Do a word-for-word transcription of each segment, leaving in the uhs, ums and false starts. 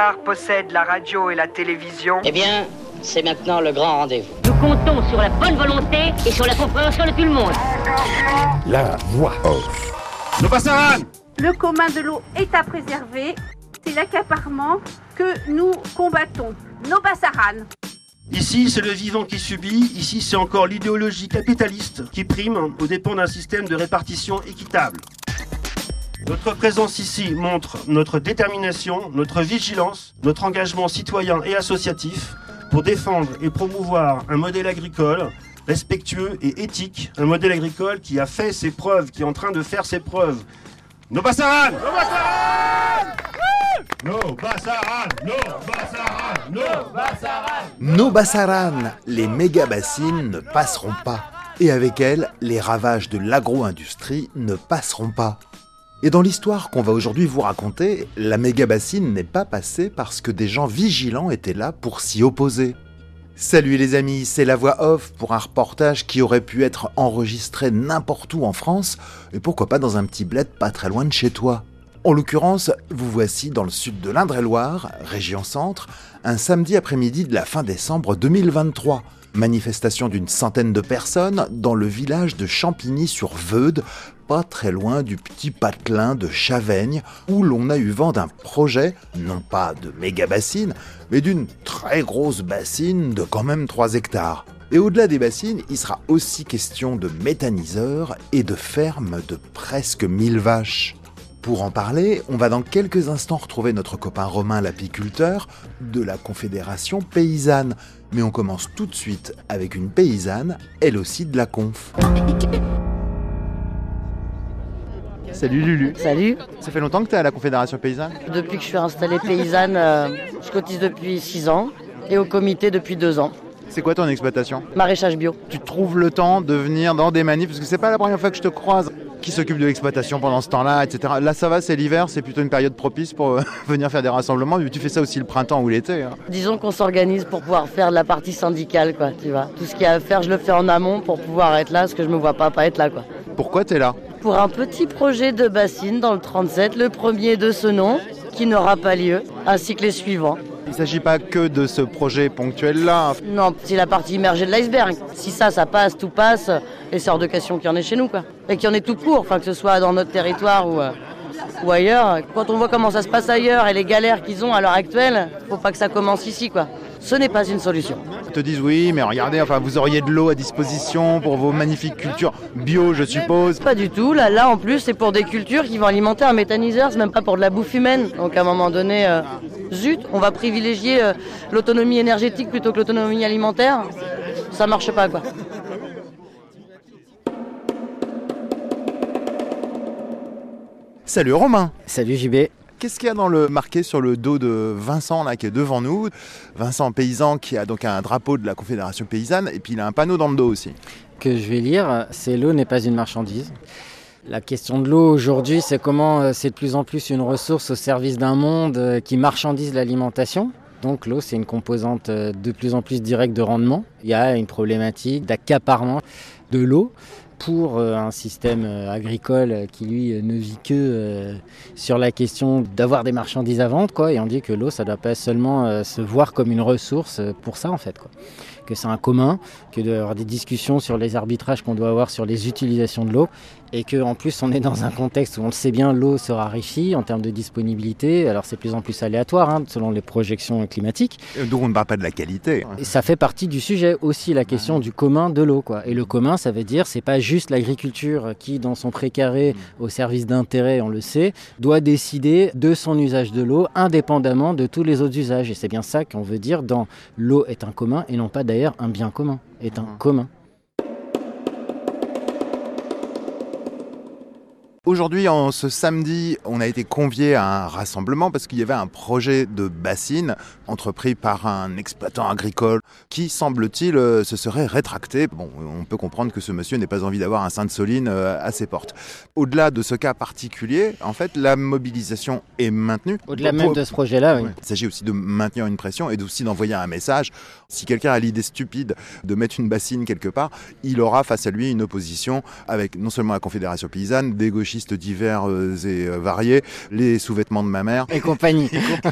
Dakar possède la radio et la télévision. Eh bien, c'est maintenant le grand rendez-vous. Nous comptons sur la bonne volonté et sur la compréhension de tout le monde. La voix off. No Basaran. Le commun de l'eau est à préserver. C'est l'accaparement que nous combattons. No Basaran. Ici, c'est le vivant qui subit. Ici, c'est encore l'idéologie capitaliste qui prime aux dépens d'un système de répartition équitable. Notre présence ici montre notre détermination, notre vigilance, notre engagement citoyen et associatif pour défendre et promouvoir un modèle agricole respectueux et éthique, un modèle agricole qui a fait ses preuves, qui est en train de faire ses preuves. No Basaran! No Basaran! No Basaran! No Basaran! No Basaran! No Basaran, les méga-bassines ne passeront pas. Et avec elles, les ravages de l'agro-industrie ne passeront pas. Et dans l'histoire qu'on va aujourd'hui vous raconter, la méga-bassine n'est pas passée parce que des gens vigilants étaient là pour s'y opposer. Salut les amis, c'est la voix off pour un reportage qui aurait pu être enregistré n'importe où en France, et pourquoi pas dans un petit bled pas très loin de chez toi. En l'occurrence, vous voici dans le sud de l'Indre-et-Loire, région centre, un samedi après-midi de la fin décembre deux mille vingt-trois. Manifestation d'une centaine de personnes dans le village de Champigny-sur-Veude, pas très loin du petit patelin de Chaveigne, où l'on a eu vent d'un projet, non pas de méga-bassine, mais d'une très grosse bassine de quand même trois hectares. Et au-delà des bassines, il sera aussi question de méthaniseurs et de fermes de presque mille vaches. Pour en parler, on va dans quelques instants retrouver notre copain Romain l'apiculteur de la Confédération Paysanne. Mais on commence tout de suite avec une paysanne, elle aussi de la conf. Salut Lulu. Salut. Ça fait longtemps que tu es à la Confédération Paysanne ? Depuis que je suis installée paysanne, euh, je cotise depuis six ans et au comité depuis deux ans. C'est quoi ton exploitation ? Maraîchage bio. Tu trouves le temps de venir dans des manifs, parce que c'est pas la première fois que je te croise. Qui s'occupe de l'exploitation pendant ce temps-là, et cetera. Là ça va, c'est l'hiver, c'est plutôt une période propice pour euh, venir faire des rassemblements, mais tu fais ça aussi le printemps ou l'été. Hein. Disons qu'on s'organise pour pouvoir faire de la partie syndicale, quoi, tu vois. Tout ce qu'il y a à faire, je le fais en amont pour pouvoir être là, parce que je me vois pas pas être là, quoi. Pourquoi t'es là ? Pour un petit projet de bassine dans le trente-sept, le premier de ce nom, qui n'aura pas lieu, ainsi que les suivants. Il ne s'agit pas que de ce projet ponctuel-là. Non, c'est la partie immergée de l'iceberg. Si ça, ça passe, tout passe, et c'est hors de question qu'il y en ait chez nous, quoi. Et qu'il y en ait tout court, enfin que ce soit dans notre territoire ou, euh, ou ailleurs. Quand on voit comment ça se passe ailleurs et les galères qu'ils ont à l'heure actuelle, faut pas que ça commence ici, quoi. Ce n'est pas une solution. Ils te disent oui, mais regardez, enfin vous auriez de l'eau à disposition pour vos magnifiques cultures bio, je suppose. Pas du tout. Là, là en plus, c'est pour des cultures qui vont alimenter un méthaniseur. C'est même pas pour de la bouffe humaine. Donc à un moment donné, euh, zut, on va privilégier euh, l'autonomie énergétique plutôt que l'autonomie alimentaire. Ça marche pas, quoi. Salut Romain. Salut J B. Qu'est-ce qu'il y a dans le marqué sur le dos de Vincent là qui est devant nous ? Vincent paysan qui a donc un drapeau de la Confédération Paysanne et puis il a un panneau dans le dos aussi. Que je vais lire, c'est l'eau n'est pas une marchandise. La question de l'eau aujourd'hui, c'est comment c'est de plus en plus une ressource au service d'un monde qui marchandise l'alimentation. Donc l'eau, c'est une composante de plus en plus directe de rendement. Il y a une problématique d'accaparement de l'eau pour un système agricole qui, lui, ne vit que euh, sur la question d'avoir des marchandises à vendre, quoi. Et on dit que l'eau, ça ne doit pas seulement euh, se voir comme une ressource pour ça, en fait, quoi. Que c'est un commun, que doit y avoir des discussions sur les arbitrages qu'on doit avoir sur les utilisations de l'eau, et qu'en plus, on est dans un contexte où on le sait bien, l'eau se raréfie en termes de disponibilité. Alors, c'est de plus en plus aléatoire, hein, selon les projections climatiques. Donc, on ne parle pas de la qualité. Et ça fait partie du sujet aussi, la question du commun de l'eau, quoi. Et le commun, ça veut dire, c'est pas juste l'agriculture qui, dans son précaré, au service d'intérêt, on le sait, doit décider de son usage de l'eau indépendamment de tous les autres usages. Et c'est bien ça qu'on veut dire dans l'eau est un commun et non pas d'ailleurs un bien commun, est un mmh. commun. Aujourd'hui, en ce samedi, on a été conviés à un rassemblement parce qu'il y avait un projet de bassine entrepris par un exploitant agricole qui, semble-t-il, euh, se serait rétracté. Bon, on peut comprendre que ce monsieur n'ait pas envie d'avoir un Sainte-Soline euh, à ses portes. Au-delà de ce cas particulier, en fait, la mobilisation est maintenue. Au-delà Pour- même de ce projet-là, oui. Ouais. Il s'agit aussi de maintenir une pression et aussi d'envoyer un message. Si quelqu'un a l'idée stupide de mettre une bassine quelque part, il aura face à lui une opposition avec non seulement la Confédération paysanne, des gauchistes divers euh, et euh, variés, les sous-vêtements de ma mère. Et compagnie.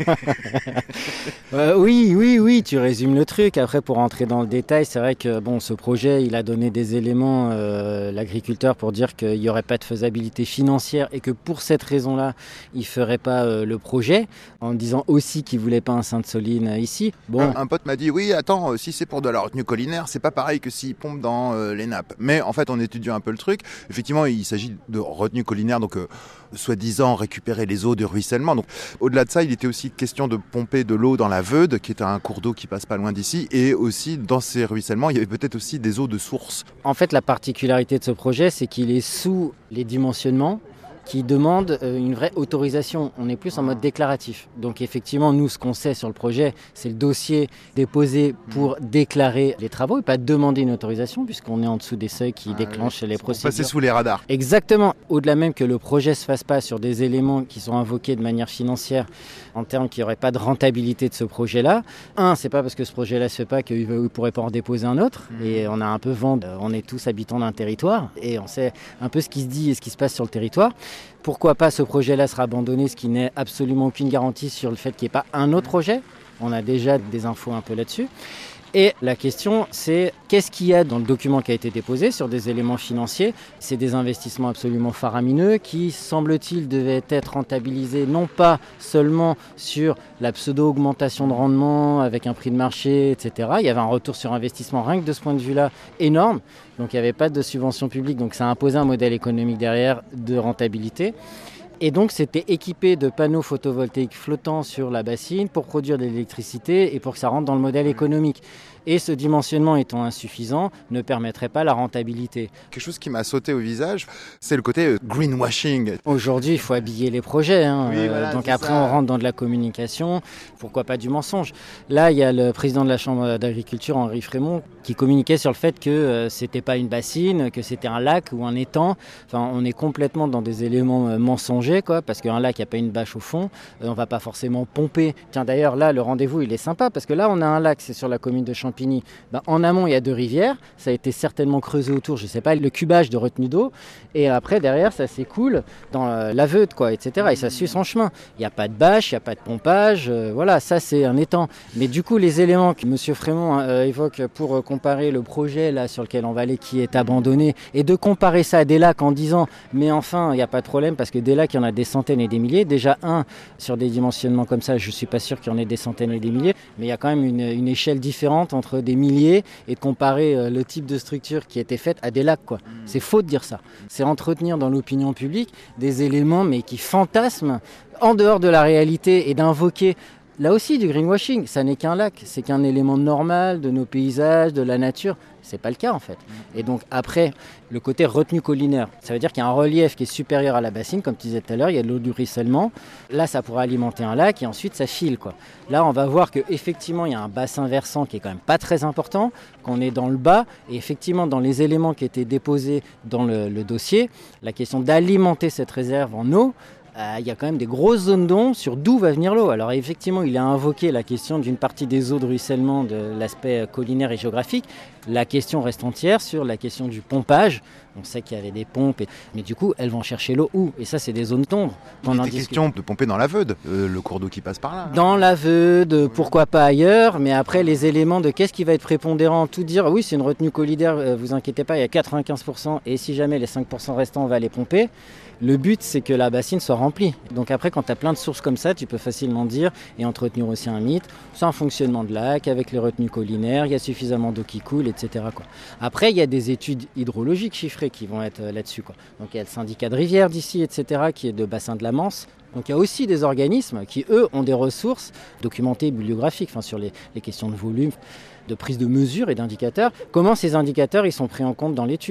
Euh, oui, oui, oui, tu résumes le truc. Après, pour rentrer dans le détail, c'est vrai que bon, ce projet, il a donné des éléments, euh, l'agriculteur, pour dire qu'il n'y aurait pas de faisabilité financière et que pour cette raison-là, il ne ferait pas euh, le projet, en disant aussi qu'il ne voulait pas un Sainte-Soline euh, ici. Bon. Un, un pote m'a dit, oui, attends, euh, si c'est pour de la retenue collinaire, c'est pas pareil que s'il pompe dans euh, les nappes. Mais en fait, en étudiant un peu le truc, effectivement, il s'agit de retenue collinaire, donc euh, soi-disant récupérer les eaux de ruissellement. Donc, au-delà de ça, il était aussi question de pomper de l'eau dans la Veude, qui est un cours d'eau qui passe pas loin d'ici, et aussi dans ces ruissellements, il y avait peut-être aussi des eaux de source. En fait, la particularité de ce projet, c'est qu'il est sous les dimensionnements qui demandent euh, une vraie autorisation. On est plus en mode déclaratif. Donc effectivement, nous, ce qu'on sait sur le projet, c'est le dossier déposé pour déclarer les travaux et pas demander une autorisation, puisqu'on est en dessous des seuils qui Ah, déclenchent oui. les Pour procédures. passer sous les radars. Exactement. Au-delà même que le projet se fasse pas sur des éléments qui sont invoqués de manière financière, en termes qu'il n'y aurait pas de rentabilité de ce projet-là. Un, c'est pas parce que ce projet-là se fait pas qu'il ne pourrait pas en déposer un autre. Mmh. Et on a un peu vent, de, on est tous habitants d'un territoire et on sait un peu ce qui se dit et ce qui se passe sur le territoire. Pourquoi pas ce projet-là sera abandonné, ce qui n'est absolument aucune garantie sur le fait qu'il n'y ait pas un autre projet. On a déjà des infos un peu là-dessus. Et la question, c'est qu'est-ce qu'il y a dans le document qui a été déposé sur des éléments financiers ? C'est des investissements absolument faramineux qui, semble-t-il, devaient être rentabilisés non pas seulement sur la pseudo-augmentation de rendement avec un prix de marché, et cetera. Il y avait un retour sur investissement, rien que de ce point de vue-là, énorme. Donc il n'y avait pas de subvention publique, donc ça a imposé un modèle économique derrière de rentabilité. Et donc c'était équipé de panneaux photovoltaïques flottants sur la bassine pour produire de l'électricité et pour que ça rentre dans le modèle économique. Et ce dimensionnement étant insuffisant, ne permettrait pas la rentabilité. Quelque chose qui m'a sauté au visage, c'est le côté euh, greenwashing. Aujourd'hui, il faut habiller les projets. Hein. Oui, voilà, euh, donc après, ça. on rentre dans de la communication. Pourquoi pas du mensonge ? Là, il y a le président de la Chambre d'agriculture, Henri Frémont, qui communiquait sur le fait que euh, c'était pas une bassine, que c'était un lac ou un étang. Enfin, on est complètement dans des éléments euh, mensongers, quoi, parce qu'un lac, il n'y a pas une bâche au fond. Euh, on va pas forcément pomper. Tiens, d'ailleurs, là, le rendez-vous, il est sympa, parce que là, on a un lac, c'est sur la commune de Champigny. Ben, en amont, il y a deux rivières. Ça a été certainement creusé autour, je sais pas, le cubage de retenue d'eau. Et après, derrière, ça s'écoule dans euh, la Veude, quoi, et cetera. Et ça suit son chemin. Il n'y a pas de bâche, il n'y a pas de pompage. Euh, voilà, ça, c'est un étang. Mais du coup, les éléments que M. Frémont euh, évoque pour euh, comparer le projet là, sur lequel on va aller, qui est abandonné, et de comparer ça à des lacs en disant, mais enfin, il n'y a pas de problème, parce que des lacs, il y en a des centaines et des milliers. Déjà, un, sur des dimensionnements comme ça, je ne suis pas sûr qu'il y en ait des centaines et des milliers, mais il y a quand même une, une échelle différente entre des milliers et de comparer euh, le type de structure qui a été faite à des lacs, quoi. C'est faux de dire ça. C'est entretenir dans l'opinion publique des éléments, mais qui fantasment en dehors de la réalité et d'invoquer là aussi du greenwashing. Ça n'est qu'un lac, c'est qu'un élément normal de nos paysages, de la nature. C'est pas le cas en fait. Et donc après, le côté retenue collinaire, ça veut dire qu'il y a un relief qui est supérieur à la bassine, comme tu disais tout à l'heure, il y a de l'eau du ruissellement. Là, ça pourra alimenter un lac et ensuite ça file, quoi. Là, on va voir qu'effectivement, il y a un bassin versant qui est quand même pas très important, qu'on est dans le bas. Et effectivement, dans les éléments qui étaient déposés dans le, le dossier, la question d'alimenter cette réserve en eau, il euh, y a quand même des grosses zones d'ombre sur d'où va venir l'eau. Alors effectivement, il a invoqué la question d'une partie des eaux de ruissellement, de l'aspect collinaire et géographique. La question reste entière sur la question du pompage. On sait qu'il y avait des pompes, et... mais du coup, elles vont chercher l'eau où ? Et ça, c'est des zones d'ombre. Il était question de pomper dans la Veude, euh, le cours d'eau qui passe par là. Hein. Dans la Veude, pourquoi pas ailleurs, mais après, les éléments de qu'est-ce qui va être prépondérant, tout dire, oui, c'est une retenue collinaire, euh, vous inquiétez pas, il y a quatre-vingt-quinze pour cent, et si jamais les cinq pour cent restants, on va les pomper. Le but, c'est que la bassine soit remplie. Donc après, quand tu as plein de sources comme ça, tu peux facilement dire, et entretenir aussi un mythe, c'est un fonctionnement de lac avec les retenues collinaires, il y a suffisamment d'eau qui coule, et cetera, quoi. Après, il y a des études hydrologiques chiffrées qui vont être là-dessus, quoi. Donc il y a le syndicat de rivière d'ici, et cetera, qui est de bassin de la Manse. Donc il y a aussi des organismes qui, eux, ont des ressources documentées, bibliographiques, enfin, sur les, les questions de volume, de prise de mesure et d'indicateurs. Comment ces indicateurs ils sont pris en compte dans l'étude aussi ?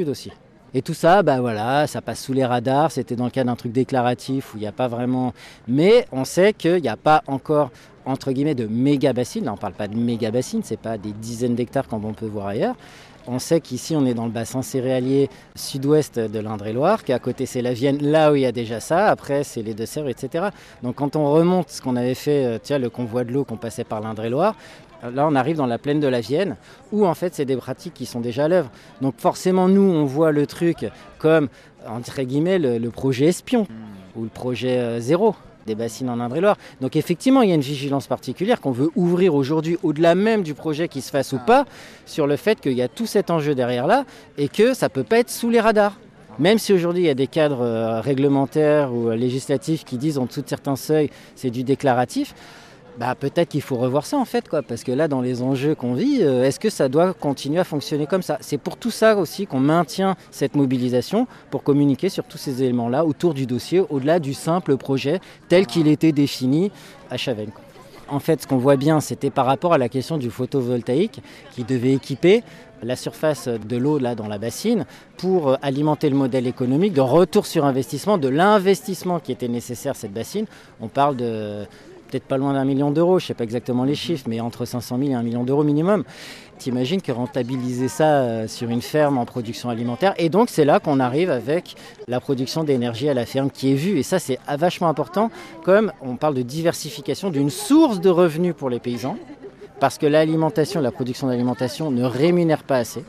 Et tout ça, bah voilà, ça passe sous les radars, c'était dans le cas d'un truc déclaratif où il n'y a pas vraiment... Mais on sait qu'il n'y a pas encore, entre guillemets, de méga-bassines. Là, on ne parle pas de méga-bassines, ce n'est pas des dizaines d'hectares comme on peut voir ailleurs. On sait qu'ici, on est dans le bassin céréalier sud-ouest de l'Indre-et-Loire, qu'à côté, c'est la Vienne, là où il y a déjà ça. Après, c'est les Deux-Sèvres, et cetera. Donc, quand on remonte ce qu'on avait fait, tiens, le convoi de l'eau qu'on passait par l'Indre-et-Loire, là, on arrive dans la plaine de la Vienne, où en fait, c'est des pratiques qui sont déjà à l'œuvre. Donc forcément, nous, on voit le truc comme, entre guillemets, le, le projet espion, mmh. ou le projet euh, zéro des bassines en Indre-et-Loire. Donc effectivement, il y a une vigilance particulière qu'on veut ouvrir aujourd'hui, au-delà même du projet qui se fasse ah. ou pas, sur le fait qu'il y a tout cet enjeu derrière là, et que ça ne peut pas être sous les radars. Même si aujourd'hui il y a des cadres euh, réglementaires ou euh, législatifs qui disent en dessous de certains seuils, c'est du déclaratif, bah, peut-être qu'il faut revoir ça en fait, quoi, parce que là dans les enjeux qu'on vit, euh, est-ce que ça doit continuer à fonctionner comme ça ? C'est pour tout ça aussi qu'on maintient cette mobilisation pour communiquer sur tous ces éléments-là autour du dossier, au-delà du simple projet tel qu'il était défini à Chavennes. En fait, ce qu'on voit bien, c'était par rapport à la question du photovoltaïque qui devait équiper la surface de l'eau là dans la bassine pour alimenter le modèle économique de retour sur investissement, de l'investissement qui était nécessaire à cette bassine. On parle de peut-être pas loin d'un million d'euros, je ne sais pas exactement les chiffres, mais entre cinq cent mille et un million d'euros minimum. T'imagines que rentabiliser ça sur une ferme en production alimentaire, et donc c'est là qu'on arrive avec la production d'énergie à la ferme qui est vue, et ça c'est vachement important, comme on parle de diversification d'une source de revenus pour les paysans, parce que l'alimentation, la production d'alimentation ne rémunère pas assez.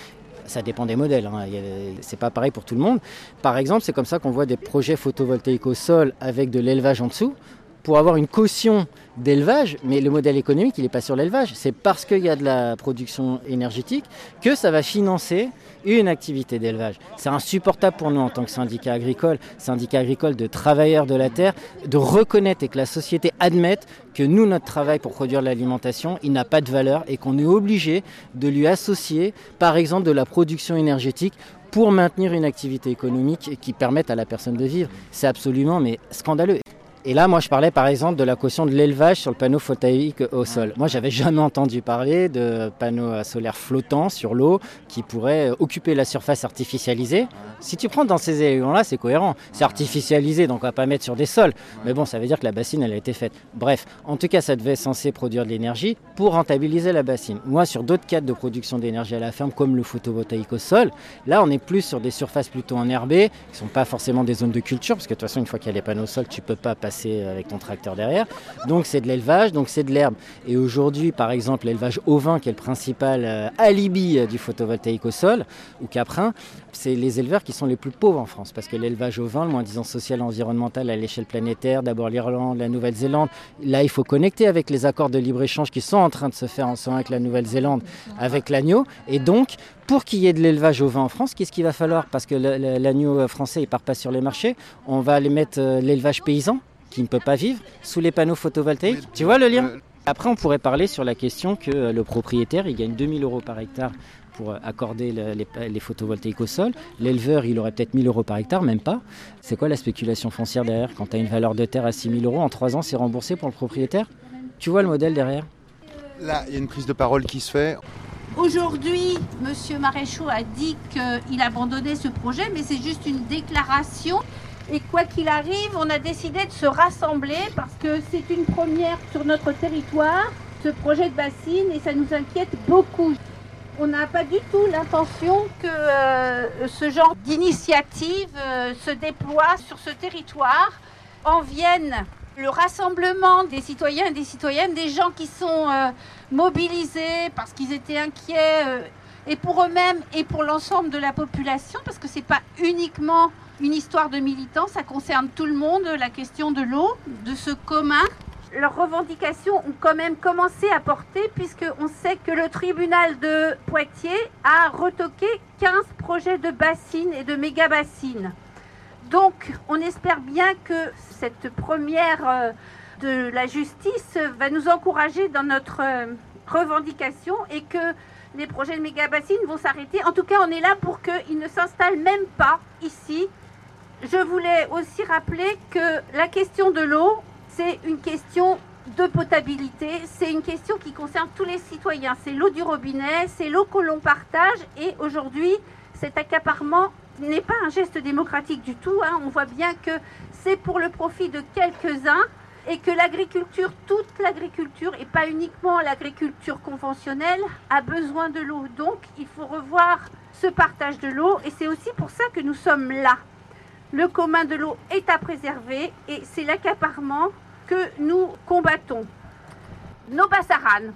Ça dépend des modèles, hein. C'est pas pareil pour tout le monde. Par exemple, c'est comme ça qu'on voit des projets photovoltaïques au sol avec de l'élevage en dessous, pour avoir une caution d'élevage, mais le modèle économique, il n'est pas sur l'élevage. C'est parce qu'il y a de la production énergétique que ça va financer une activité d'élevage. C'est insupportable pour nous en tant que syndicat agricole, syndicat agricole de travailleurs de la terre, de reconnaître et que la société admette que nous, notre travail pour produire de l'alimentation, il n'a pas de valeur et qu'on est obligé de lui associer, par exemple, de la production énergétique pour maintenir une activité économique qui permette à la personne de vivre. C'est absolument mais scandaleux. Et là, moi, je parlais par exemple de la caution de l'élevage sur le panneau photovoltaïque au sol. Moi, j'avais jamais entendu parler de panneaux solaires flottants sur l'eau qui pourraient occuper la surface artificialisée. Si tu prends dans ces éléments-là, c'est cohérent. C'est artificialisé, donc on va pas mettre sur des sols. Mais bon, ça veut dire que la bassine, elle a été faite. Bref, en tout cas, ça devait être censé produire de l'énergie pour rentabiliser la bassine. Moi, sur d'autres cadres de production d'énergie à la ferme, comme le photovoltaïque au sol, là, on est plus sur des surfaces plutôt enherbées, qui sont pas forcément des zones de culture, parce que de toute façon, une fois qu'il y a les panneaux au sol, tu peux pas passer avec ton tracteur derrière. Donc c'est de l'élevage, donc c'est de l'herbe. Et aujourd'hui, par exemple, l'élevage ovin, qui est le principal euh, alibi euh, du photovoltaïque au sol, ou caprin, c'est les éleveurs qui sont les plus pauvres en France. Parce que l'élevage ovin, le moins-disant social et environnemental à l'échelle planétaire, d'abord l'Irlande, la Nouvelle-Zélande, là il faut connecter avec les accords de libre-échange qui sont en train de se faire ensemble avec la Nouvelle-Zélande, avec l'agneau. Et donc, pour qu'il y ait de l'élevage ovin en France, qu'est-ce qu'il va falloir ? Parce que l'agneau français, il ne part pas sur les marchés. On va aller mettre euh, l'élevage paysan, qui ne peut pas vivre, sous les panneaux photovoltaïques. Tu vois le lien ? Après, on pourrait parler sur la question que le propriétaire, il gagne deux mille euros par hectare pour accorder le, les, les photovoltaïques au sol. L'éleveur, il aurait peut-être mille euros par hectare, même pas. C'est quoi la spéculation foncière derrière ? Quand tu as une valeur de terre à six mille euros, en trois ans, c'est remboursé pour le propriétaire ? Tu vois le modèle derrière ? Là, il y a une prise de parole qui se fait. Aujourd'hui, M. Maréchaux a dit qu'il abandonnait ce projet, mais c'est juste une déclaration. Et quoi qu'il arrive, on a décidé de se rassembler parce que c'est une première sur notre territoire, ce projet de bassine, et ça nous inquiète beaucoup. On n'a pas du tout l'intention que euh, ce genre d'initiative euh, se déploie sur ce territoire. En vienne le rassemblement des citoyens et des citoyennes, des gens qui sont euh, mobilisés parce qu'ils étaient inquiets, euh, et pour eux-mêmes et pour l'ensemble de la population, parce que ce n'est pas uniquement une histoire de militants, ça concerne tout le monde, la question de l'eau, de ce commun. Leurs revendications ont quand même commencé à porter, puisqu'on sait que le tribunal de Poitiers a retoqué quinze projets de bassines et de méga-bassines. Donc, on espère bien que cette première de la justice va nous encourager dans notre revendication et que les projets de méga-bassines vont s'arrêter. En tout cas, on est là pour qu'ils ne s'installent même pas ici. Je voulais aussi rappeler que la question de l'eau, c'est une question de potabilité, c'est une question qui concerne tous les citoyens. C'est l'eau du robinet, c'est l'eau que l'on partage, et aujourd'hui, cet accaparement n'est pas un geste démocratique du tout. Hein. On voit bien que c'est pour le profit de quelques-uns et que l'agriculture, toute l'agriculture, et pas uniquement l'agriculture conventionnelle, a besoin de l'eau. Donc il faut revoir ce partage de l'eau et c'est aussi pour ça que nous sommes là. Le commun de l'eau est à préserver et c'est l'accaparement que nous combattons. No pasaran.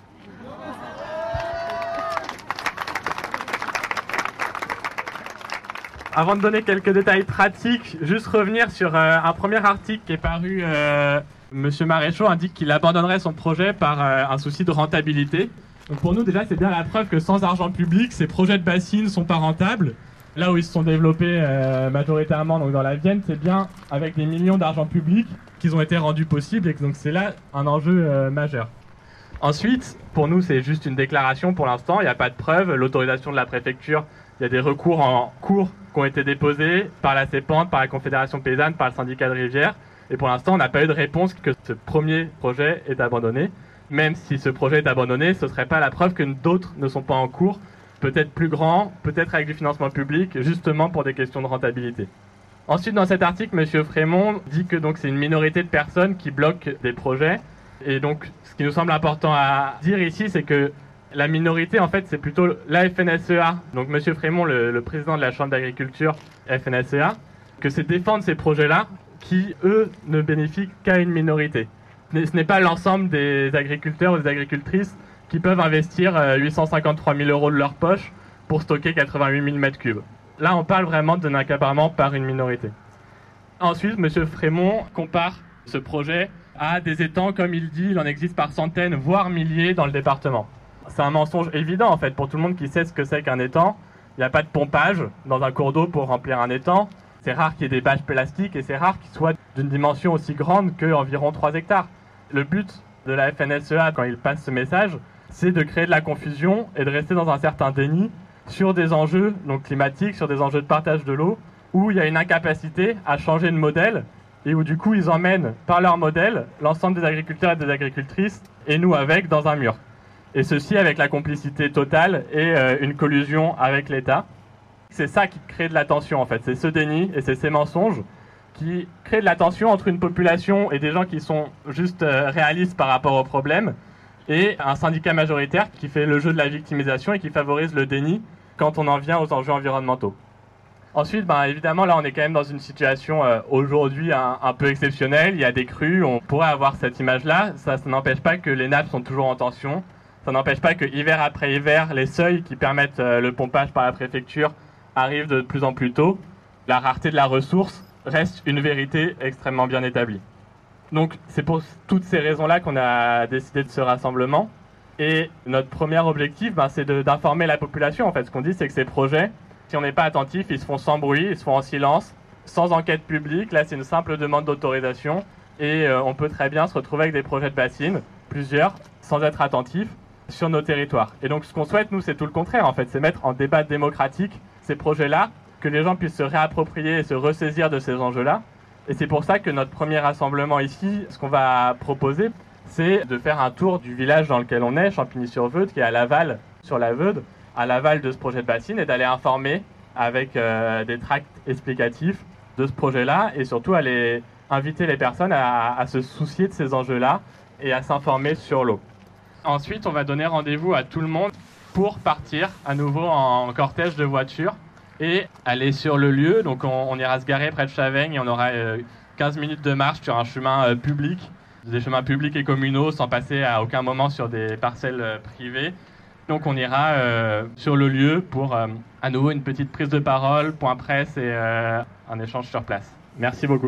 Avant de donner quelques détails pratiques, juste revenir sur euh, un premier article qui est paru. Euh, Monsieur Maréchaux indique qu'il abandonnerait son projet par euh, un souci de rentabilité. Donc pour nous, déjà, c'est bien la preuve que sans argent public, ces projets de bassines ne sont pas rentables. Là où ils se sont développés euh, majoritairement, donc dans la Vienne, c'est bien avec des millions d'argent public qu'ils ont été rendus possibles. Et que, donc c'est là un enjeu euh, majeur. Ensuite, pour nous, c'est juste une déclaration pour l'instant. Il n'y a pas de preuve. L'autorisation de la préfecture, il y a des recours en cours qui ont été déposés par la CEPANT, par la Confédération Paysanne, par le syndicat de Rivière. Et pour l'instant, on n'a pas eu de réponse que ce premier projet est abandonné. Même si ce projet est abandonné, ce ne serait pas la preuve que d'autres ne sont pas en cours, peut-être plus grands, peut-être avec du financement public, justement pour des questions de rentabilité. Ensuite, dans cet article, M. Frémont dit que donc c'est une minorité de personnes qui bloquent des projets. Et donc, ce qui nous semble important à dire ici, c'est que la minorité, en fait, c'est plutôt la F N S E A, donc M. Frémont, le, le président de la Chambre d'agriculture F N S E A, que c'est défendre ces projets-là qui, eux, ne bénéficient qu'à une minorité. Ce n'est pas l'ensemble des agriculteurs ou des agricultrices qui peuvent investir huit cent cinquante-trois mille euros de leur poche pour stocker quatre-vingt-huit mille mètres cubes. Là, on parle vraiment d'un accaparement par une minorité. Ensuite, M. Frémont compare ce projet à des étangs, comme il dit, il en existe par centaines, voire milliers dans le département. C'est un mensonge évident, en fait, pour tout le monde qui sait ce que c'est qu'un étang. Il n'y a pas de pompage dans un cours d'eau pour remplir un étang. C'est rare qu'il y ait des bâches plastiques et c'est rare qu'ils soient d'une dimension aussi grande qu'environ trois hectares. Le but de la F N S E A, quand il passe ce message, c'est de créer de la confusion et de rester dans un certain déni sur des enjeux donc climatiques, sur des enjeux de partage de l'eau, où il y a une incapacité à changer de modèle et où du coup ils emmènent par leur modèle l'ensemble des agriculteurs et des agricultrices et nous avec dans un mur. Et ceci avec la complicité totale et euh, une collusion avec l'État. C'est ça qui crée de la tension en fait, c'est ce déni et c'est ces mensonges qui créent de la tension entre une population et des gens qui sont juste euh, réalistes par rapport au problème et un syndicat majoritaire qui fait le jeu de la victimisation et qui favorise le déni quand on en vient aux enjeux environnementaux. Ensuite, ben, évidemment, là on est quand même dans une situation euh, aujourd'hui un, un peu exceptionnelle, il y a des crues, on pourrait avoir cette image-là, ça, ça n'empêche pas que les nappes sont toujours en tension, ça n'empêche pas que hiver après hiver, les seuils qui permettent euh, le pompage par la préfecture arrive de plus en plus tôt, la rareté de la ressource reste une vérité extrêmement bien établie. Donc c'est pour toutes ces raisons-là qu'on a décidé de ce rassemblement. Et notre premier objectif, ben, c'est de, d'informer la population. En fait, ce qu'on dit, c'est que ces projets, si on n'est pas attentif, ils se font sans bruit, ils se font en silence, sans enquête publique. Là, c'est une simple demande d'autorisation. Et euh, on peut très bien se retrouver avec des projets de bassines, plusieurs, sans être attentifs, sur nos territoires. Et donc ce qu'on souhaite, nous, c'est tout le contraire. En fait, c'est mettre en débat démocratique ces projets-là, que les gens puissent se réapproprier et se ressaisir de ces enjeux-là. Et c'est pour ça que notre premier rassemblement ici, ce qu'on va proposer, c'est de faire un tour du village dans lequel on est, Champigny-sur-Veude, qui est à l'aval, sur la Veude, à l'aval de ce projet de bassine, et d'aller informer avec euh, des tracts explicatifs de ce projet-là, et surtout aller inviter les personnes à, à se soucier de ces enjeux-là et à s'informer sur l'eau. Ensuite, on va donner rendez-vous à tout le monde pour partir à nouveau en cortège de voitures et aller sur le lieu. Donc on, on ira se garer près de Chaveigne et on aura euh, quinze minutes de marche sur un chemin euh, public, des chemins publics et communaux sans passer à aucun moment sur des parcelles euh, privées. Donc on ira euh, sur le lieu pour euh, à nouveau une petite prise de parole, point presse et euh, un échange sur place. Merci beaucoup.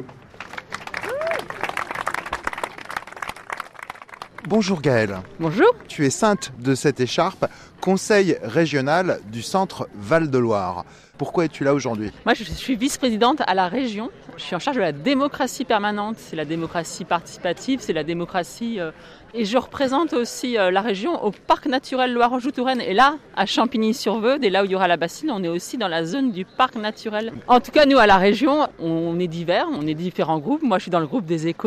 Bonjour Gaëlle. Bonjour. Tu es ceinte de cette écharpe, conseil régional du centre Val-de-Loire. Pourquoi es-tu là aujourd'hui ? Moi, je suis vice-présidente à la région. Je suis en charge de la démocratie permanente. C'est la démocratie participative, c'est la démocratie... Euh... Et je représente aussi euh, la région au parc naturel Loire-Anjou-Touraine. Et là, à Champigny-sur-Veude, et là où il y aura la bassine, on est aussi dans la zone du parc naturel. En tout cas, nous, à la région, on est divers, on est différents groupes. Moi, je suis dans le groupe des écolos.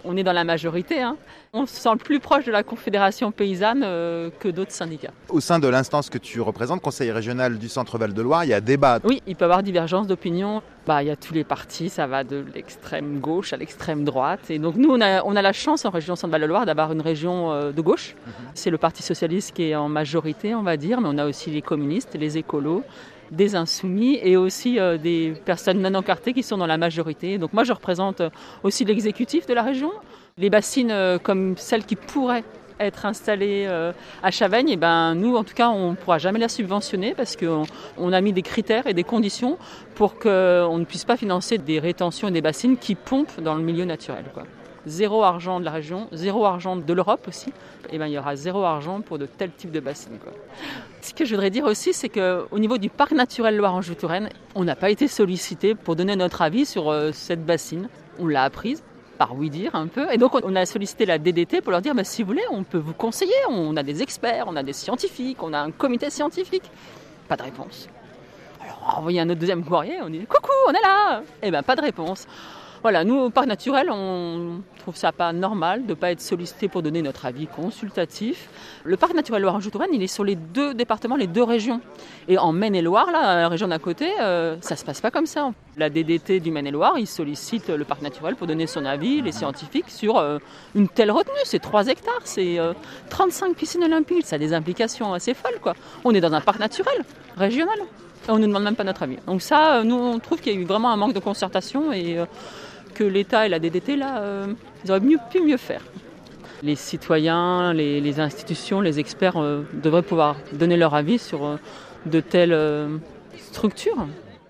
on est dans la majorité. Hein. On se sent plus proche de la Confédération paysanne euh, que d'autres syndicats. Au sein de l'instance que tu représentes, Conseil régional du Centre Val-de-Loire, il y a débat. Oui, il peut y avoir divergence d'opinion. Bah, il y a tous les partis, ça va de l'extrême gauche à l'extrême droite. Et donc nous, on a, on a la chance en région Centre-Val-de-Loire d'avoir une région euh, de gauche. Mmh. C'est le Parti socialiste qui est en majorité, on va dire, mais on a aussi les communistes, les écolos, des insoumis et aussi euh, des personnes non encartées qui sont dans la majorité. Donc moi, je représente aussi l'exécutif de la région. Les bassines euh, comme celles qui pourraient être installées euh, à Chavaigne, et ben, nous, en tout cas, on ne pourra jamais la subventionner parce qu'on on a mis des critères et des conditions pour qu'on ne puisse pas financer des rétentions et des bassines qui pompent dans le milieu naturel, quoi. Zéro argent de la région, zéro argent de l'Europe aussi. Et ben, il y aura zéro argent pour de tels types de bassines, quoi. Ce que je voudrais dire aussi, c'est qu'au niveau du parc naturel Loire-Anjou-Touraine, on n'a pas été sollicité pour donner notre avis sur euh, cette bassine. On l'a apprise, par oui dire un peu. Et donc on a sollicité la D D T pour leur dire bah, si vous voulez, on peut vous conseiller. On a des experts, on a des scientifiques, on a un comité scientifique. Pas de réponse. Alors on a envoyé un autre deuxième courrier, on dit coucou, on est là. Et ben pas de réponse. Voilà, nous, au parc naturel, on trouve ça pas normal de ne pas être sollicité pour donner notre avis consultatif. Le parc naturel Loire-Anjou-Touraine, il est sur les deux départements, les deux régions. Et en Maine-et-Loire, là, la région d'à côté, euh, ça ne se passe pas comme ça. La D D T du Maine-et-Loire, il sollicite le parc naturel pour donner son avis, les scientifiques, sur euh, une telle retenue. C'est trois hectares, c'est euh, trente-cinq piscines olympiques. Ça a des implications assez folles, quoi. On est dans un parc naturel, régional. Et on ne nous demande même pas notre avis. Donc ça, nous, on trouve qu'il y a eu vraiment un manque de concertation et euh, que l'État et la D D T, là, euh, ils auraient mieux, pu mieux faire. Les citoyens, les, les institutions, les experts euh, devraient pouvoir donner leur avis sur euh, de telles euh, structures.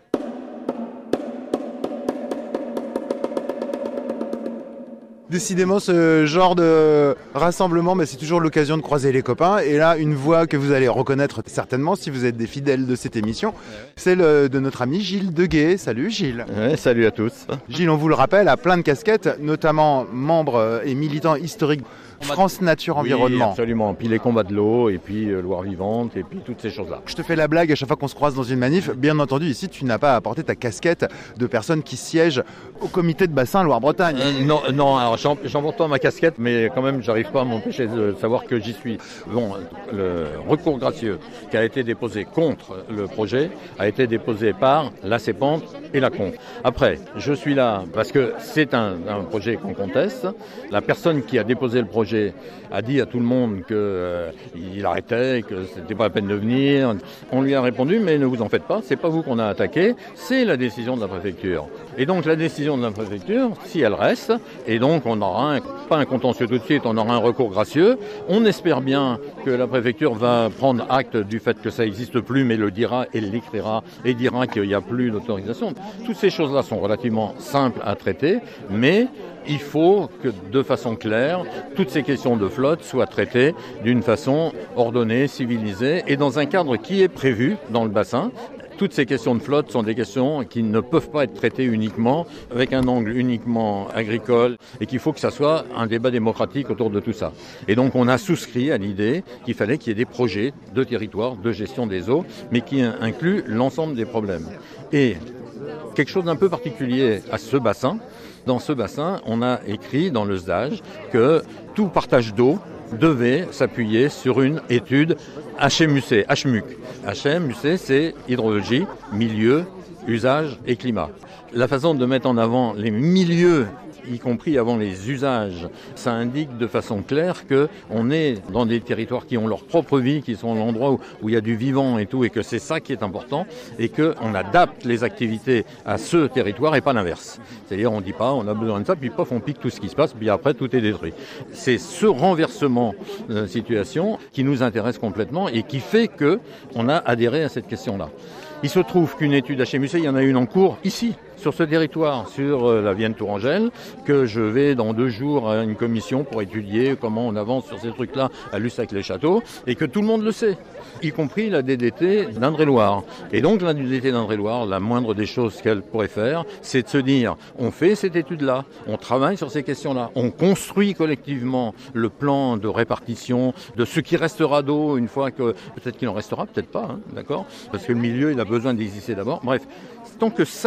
Décidément, ce genre de rassemblement, bah, c'est toujours l'occasion de croiser les copains. Et là, une voix que vous allez reconnaître certainement si vous êtes des fidèles de cette émission, celle de notre ami Gilles Deguet. Salut Gilles. Ouais, salut à tous. Gilles, on vous le rappelle, a plein de casquettes, notamment membre et militant historique France Nature Environnement. Oui, absolument. Puis les combats de l'eau, et puis euh, Loire Vivante, et puis toutes ces choses-là. Je te fais la blague à chaque fois qu'on se croise dans une manif. Bien entendu, ici, tu n'as pas apporté ta casquette de personne qui siège au comité de bassin Loire-Bretagne. Euh, non, non. Alors j'emporte pas ma casquette, mais quand même, j'arrive pas à m'empêcher de savoir que j'y suis. Bon, le recours gracieux qui a été déposé contre le projet a été déposé par la CEPANT et la Conf. Après, je suis là parce que c'est un, un projet qu'on conteste. La personne qui a déposé le projet a dit à tout le monde qu'il euh, arrêtait, que c'était pas la peine de venir. On lui a répondu, mais ne vous en faites pas, c'est pas vous qu'on a attaqué, c'est la décision de la préfecture. Et donc la décision de la préfecture, si elle reste, et donc on aura un, pas un contentieux tout de suite, on aura un recours gracieux. On espère bien que la préfecture va prendre acte du fait que ça n'existe plus, mais le dira et l'écrira et dira qu'il n'y a plus d'autorisation. Toutes ces choses-là sont relativement simples à traiter, mais il faut que, de façon claire, toutes ces questions de flotte soient traitées d'une façon ordonnée, civilisée et dans un cadre qui est prévu dans le bassin. Toutes ces questions de flotte sont des questions qui ne peuvent pas être traitées uniquement avec un angle uniquement agricole et qu'il faut que ça soit un débat démocratique autour de tout ça. Et donc on a souscrit à l'idée qu'il fallait qu'il y ait des projets de territoire, de gestion des eaux, mais qui incluent l'ensemble des problèmes. Et quelque chose d'un peu particulier à ce bassin, dans ce bassin, on a écrit dans le S D A G que tout partage d'eau devait s'appuyer sur une étude H M U C, H M U C. H M U C, c'est hydrologie, milieu, usage et climat. La façon de mettre en avant les milieux, y compris avant les usages, ça indique de façon claire qu'on est dans des territoires qui ont leur propre vie, qui sont l'endroit où, où il y a du vivant et tout, et que c'est ça qui est important, et qu'on adapte les activités à ce territoire et pas l'inverse. C'est-à-dire on ne dit pas on a besoin de ça, puis pof, on pique tout ce qui se passe, puis après tout est détruit. C'est ce renversement de situation qui nous intéresse complètement et qui fait qu'on a adhéré à cette question-là. Il se trouve qu'une étude H M U C, il y en a une en cours ici, sur ce territoire, sur la Vienne-Tourangelle, que je vais dans deux jours à une commission pour étudier comment on avance sur ces trucs-là à Lussac-les-Châteaux, et que tout le monde le sait, y compris la D D T d'Indre-et-Loire. Et donc la D D T d'Indre-et-Loire, la moindre des choses qu'elle pourrait faire, c'est de se dire, on fait cette étude-là, on travaille sur ces questions-là, on construit collectivement le plan de répartition de ce qui restera d'eau une fois que, peut-être qu'il en restera, peut-être pas, hein, d'accord, parce que le milieu, il a besoin d'exister d'abord. Bref, tant que ça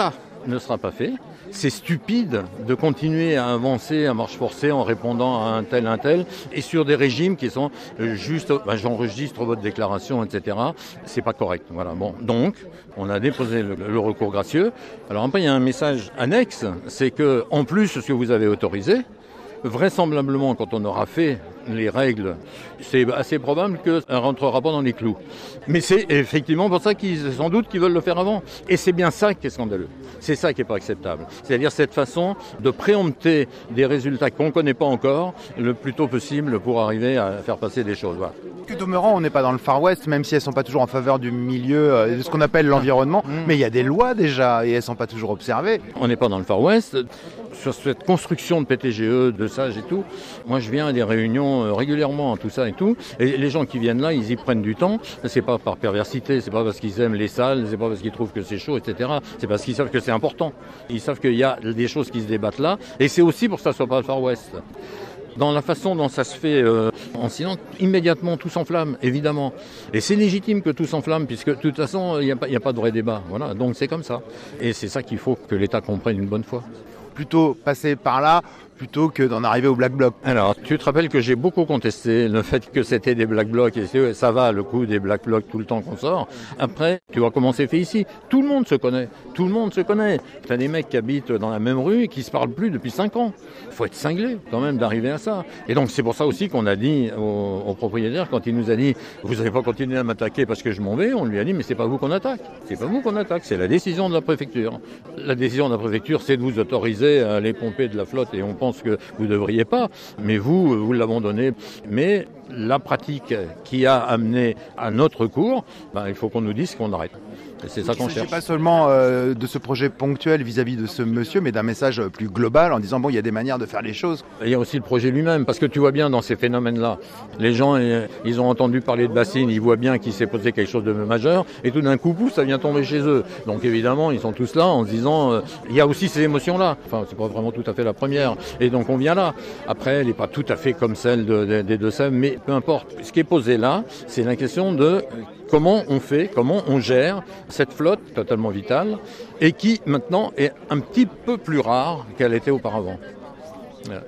ne sera pas fait. C'est stupide de continuer à avancer à marche forcée en répondant à un tel, un tel, et sur des régimes qui sont juste, ben, j'enregistre votre déclaration, et cetera. C'est pas correct. Voilà. Bon, donc, on a déposé le, le recours gracieux. Alors après, il y a un message annexe, c'est que, en plus, ce que vous avez autorisé, vraisemblablement, quand on aura fait les règles, c'est assez probable que ça ne rentrera pas dans les clous. Mais c'est effectivement pour ça qu'ils, sans doute, qu'ils veulent le faire avant. Et c'est bien ça qui est scandaleux. C'est ça qui n'est pas acceptable. C'est-à-dire cette façon de préempter des résultats qu'on ne connaît pas encore le plus tôt possible pour arriver à faire passer des choses. Voilà. Que demeurant, on n'est pas dans le Far West, même si elles ne sont pas toujours en faveur du milieu, de ce qu'on appelle l'environnement. Mmh. Mais il y a des lois déjà et elles ne sont pas toujours observées. On n'est pas dans le Far West. Sur cette construction de P T G E, de sages et tout, moi je viens à des réunions régulièrement, tout ça et tout, et les gens qui viennent là, ils y prennent du temps, c'est pas par perversité, c'est pas parce qu'ils aiment les salles, c'est pas parce qu'ils trouvent que c'est chaud, et cetera. C'est parce qu'ils savent que c'est important. Ils savent qu'il y a des choses qui se débattent là, et c'est aussi pour que ça soit pas le Far West. Dans la façon dont ça se fait euh, en silence, immédiatement tout s'enflamme, évidemment. Et c'est légitime que tout s'enflamme, puisque de toute façon, il n'y a, a pas de vrai débat. Voilà, donc c'est comme ça. Et c'est ça qu'il faut que l'État comprenne une bonne fois. Plutôt passer par là, plutôt que d'en arriver au Black Bloc. Alors, tu te rappelles que j'ai beaucoup contesté le fait que c'était des Black Blocs, et ça va, le coup des Black Blocs tout le temps qu'on sort. Après, tu vois comment c'est fait ici. Tout le monde se connaît. Tout le monde se connaît. T'as des mecs qui habitent dans la même rue et qui se parlent plus depuis cinq ans. Faut être cinglé, quand même, d'arriver à ça. Et donc, c'est pour ça aussi qu'on a dit au, au propriétaire, quand il nous a dit, vous n'allez pas continuer à m'attaquer parce que je m'en vais, on lui a dit, mais c'est pas vous qu'on attaque. C'est pas vous qu'on attaque, c'est la décision de la préfecture. La décision de la préfecture, c'est de vous autoriser à aller pomper de la flotte, et on pense que vous ne devriez pas, mais vous, vous l'abandonnez. Mais la pratique qui a amené à notre cours, ben, il faut qu'on nous dise qu'on arrête. Et c'est ça qu'on cherche. Il ne s'agit pas seulement euh, de ce projet ponctuel vis-à-vis de ce monsieur, mais d'un message plus global en disant, bon, il y a des manières de faire les choses. Il y a aussi le projet lui-même, parce que tu vois bien dans ces phénomènes-là, les gens, ils ont entendu parler de bassines, ils voient bien qu'il s'est posé quelque chose de majeur, et tout d'un coup, pouf, ça vient tomber chez eux. Donc évidemment, ils sont tous là en se disant, euh, il y a aussi ces émotions-là. Enfin, c'est pas vraiment tout à fait la première. Et donc on vient là. Après, elle n'est pas tout à fait comme celle de, de, des Deux-Sèvres, mais peu importe. Ce qui est posé là, c'est la question de comment on fait, comment on gère cette flotte totalement vitale et qui maintenant est un petit peu plus rare qu'elle était auparavant. Voilà.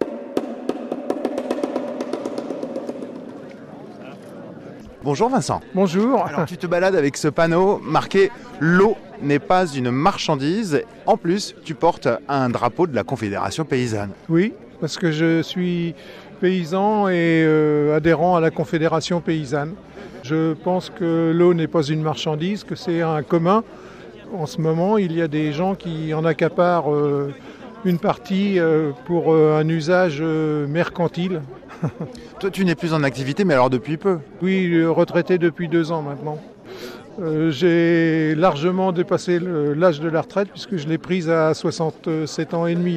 Bonjour Vincent. Bonjour. Alors tu te balades avec ce panneau marqué « L'eau n'est pas une marchandise ». En plus, tu portes un drapeau de la Confédération paysanne. Oui, parce que je suis paysan et euh, adhérent à la Confédération paysanne. Je pense que l'eau n'est pas une marchandise, que c'est un commun. En ce moment, il y a des gens qui en accaparent euh, une partie euh, pour euh, un usage euh, mercantile. Toi, tu n'es plus en activité, mais alors depuis peu? Oui, retraité depuis deux ans maintenant. Euh, j'ai largement dépassé le, l'âge de la retraite puisque je l'ai prise à soixante-sept ans et demi.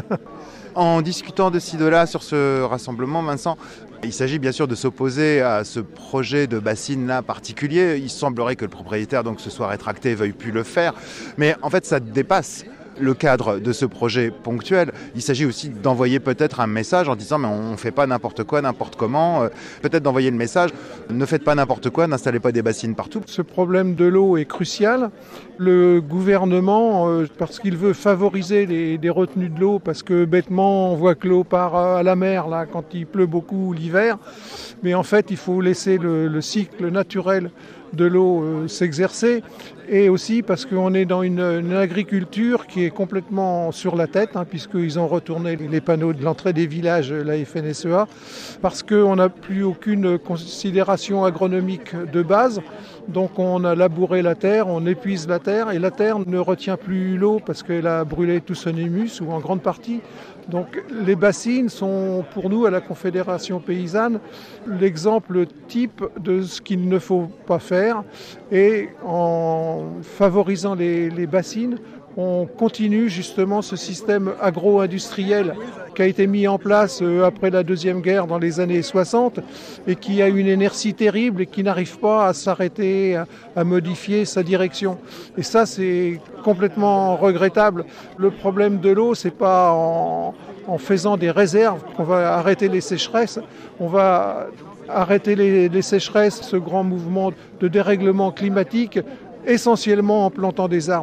En discutant de ci de là sur ce rassemblement, Vincent, il s'agit bien sûr de s'opposer à ce projet de bassine là particulier. Il semblerait que le propriétaire donc se soit rétracté et veuille plus le faire. Mais en fait, ça dépasse le cadre de ce projet ponctuel. Il s'agit aussi d'envoyer peut-être un message en disant mais on ne fait pas n'importe quoi, n'importe comment. Euh, peut-être d'envoyer le message, ne faites pas n'importe quoi, n'installez pas des bassines partout. Ce problème de l'eau est crucial. Le gouvernement, euh, parce qu'il veut favoriser les, les retenues de l'eau, parce que bêtement on voit que l'eau part à la mer là, quand il pleut beaucoup l'hiver. Mais en fait il faut laisser le, le cycle naturel de l'eau euh, s'exercer, et aussi parce qu'on est dans une, une agriculture qui est complètement sur la tête, hein, puisqu'ils ont retourné les panneaux de l'entrée des villages, la F N S E A, parce qu'on n'a plus aucune considération agronomique de base. Donc on a labouré la terre, on épuise la terre, et la terre ne retient plus l'eau parce qu'elle a brûlé tout son humus, ou en grande partie. Donc les bassines sont pour nous à la Confédération paysanne l'exemple type de ce qu'il ne faut pas faire, et en favorisant les, les bassines, on continue justement ce système agro-industriel qui a été mis en place après la Deuxième Guerre dans les années soixante et qui a une inertie terrible et qui n'arrive pas à s'arrêter, à, à modifier sa direction. Et ça, c'est complètement regrettable. Le problème de l'eau, c'est pas en, en faisant des réserves qu'on va arrêter les sécheresses. On va arrêter les, les sécheresses, ce grand mouvement de dérèglement climatique, essentiellement en plantant des arbres.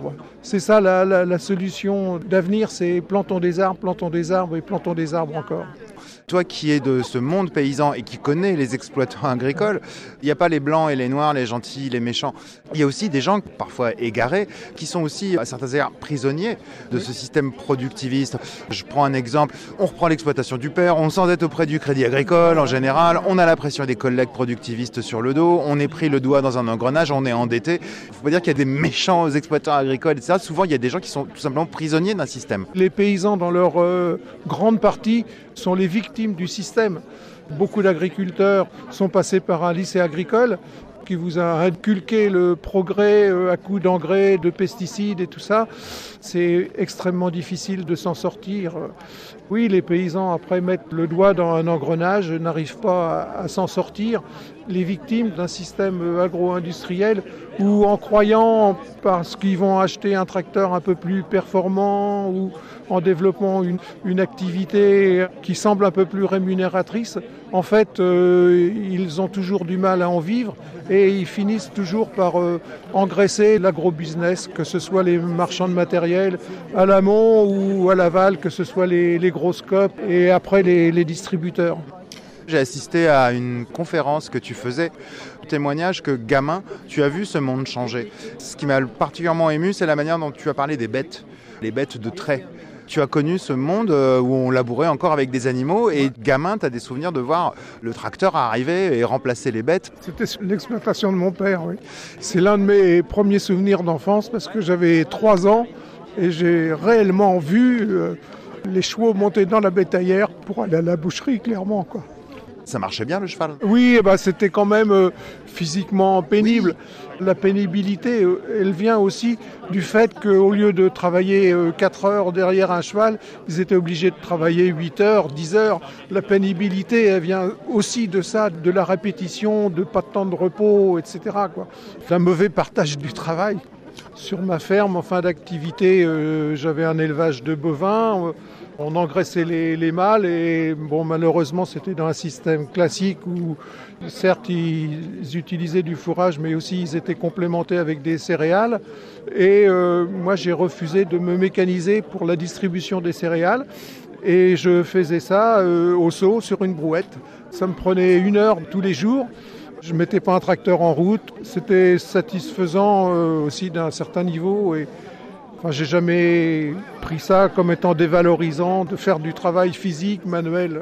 C'est ça la, la, la solution d'avenir, c'est plantons des arbres, plantons des arbres et plantons des arbres encore. Toi qui es de ce monde paysan et qui connais les exploitants agricoles, il n'y a pas les blancs et les noirs, les gentils, les méchants. Il y a aussi des gens, parfois égarés, qui sont aussi à certains égards prisonniers de ce système productiviste. Je prends un exemple, on reprend l'exploitation du père, on s'endette auprès du Crédit Agricole en général, on a la pression des collègues productivistes sur le dos, on est pris le doigt dans un engrenage, on est endetté. Il ne faut pas dire qu'il y a des méchants exploitants agricoles, et cetera. Souvent, il y a des gens qui sont tout simplement prisonniers d'un système. Les paysans, dans leur euh, grande partie, sont les victimes du système. Beaucoup d'agriculteurs sont passés par un lycée agricole qui vous a inculqué le progrès à coup d'engrais, de pesticides et tout ça. C'est extrêmement difficile de s'en sortir. Oui, les paysans, après, mettent le doigt dans un engrenage, n'arrivent pas à, à s'en sortir. Les victimes d'un système agro-industriel où, en croyant, parce qu'ils vont acheter un tracteur un peu plus performant ou en développant une, une activité qui semble un peu plus rémunératrice, en fait, euh, ils ont toujours du mal à en vivre et ils finissent toujours par euh, engraisser l'agro-business, que ce soit les marchands de matériel à l'amont ou à l'aval, que ce soit les, les gros scopes et après les, les distributeurs. J'ai assisté à une conférence que tu faisais, témoignage que gamin, tu as vu ce monde changer. Ce qui m'a particulièrement ému, c'est la manière dont tu as parlé des bêtes, les bêtes de trait. Tu as connu ce monde où on labourait encore avec des animaux et gamin, tu as des souvenirs de voir le tracteur arriver et remplacer les bêtes. C'était l'exploitation de mon père, oui. C'est l'un de mes premiers souvenirs d'enfance parce que j'avais trois ans et j'ai réellement vu euh, les chevaux monter dans la bétaillère pour aller à la boucherie, clairement, quoi. Ça marchait bien le cheval? Oui, bah, c'était quand même euh, physiquement pénible. Oui. La pénibilité, euh, elle vient aussi du fait qu'au lieu de travailler euh, quatre heures derrière un cheval, ils étaient obligés de travailler huit heures, dix heures. La pénibilité, elle vient aussi de ça, de la répétition, de pas de temps de repos, et cetera, quoi. C'est un mauvais partage du travail. Sur ma ferme, en fin d'activité, euh, j'avais un élevage de bovins. Euh, On engraissait les, les mâles et bon, malheureusement c'était dans un système classique où certes ils utilisaient du fourrage mais aussi ils étaient complémentés avec des céréales et euh, moi j'ai refusé de me mécaniser pour la distribution des céréales et je faisais ça euh, au seau sur une brouette. Ça me prenait une heure tous les jours. Je ne mettais pas un tracteur en route. C'était satisfaisant euh, aussi d'un certain niveau et Enfin, j'ai jamais pris ça comme étant dévalorisant de faire du travail physique, manuel.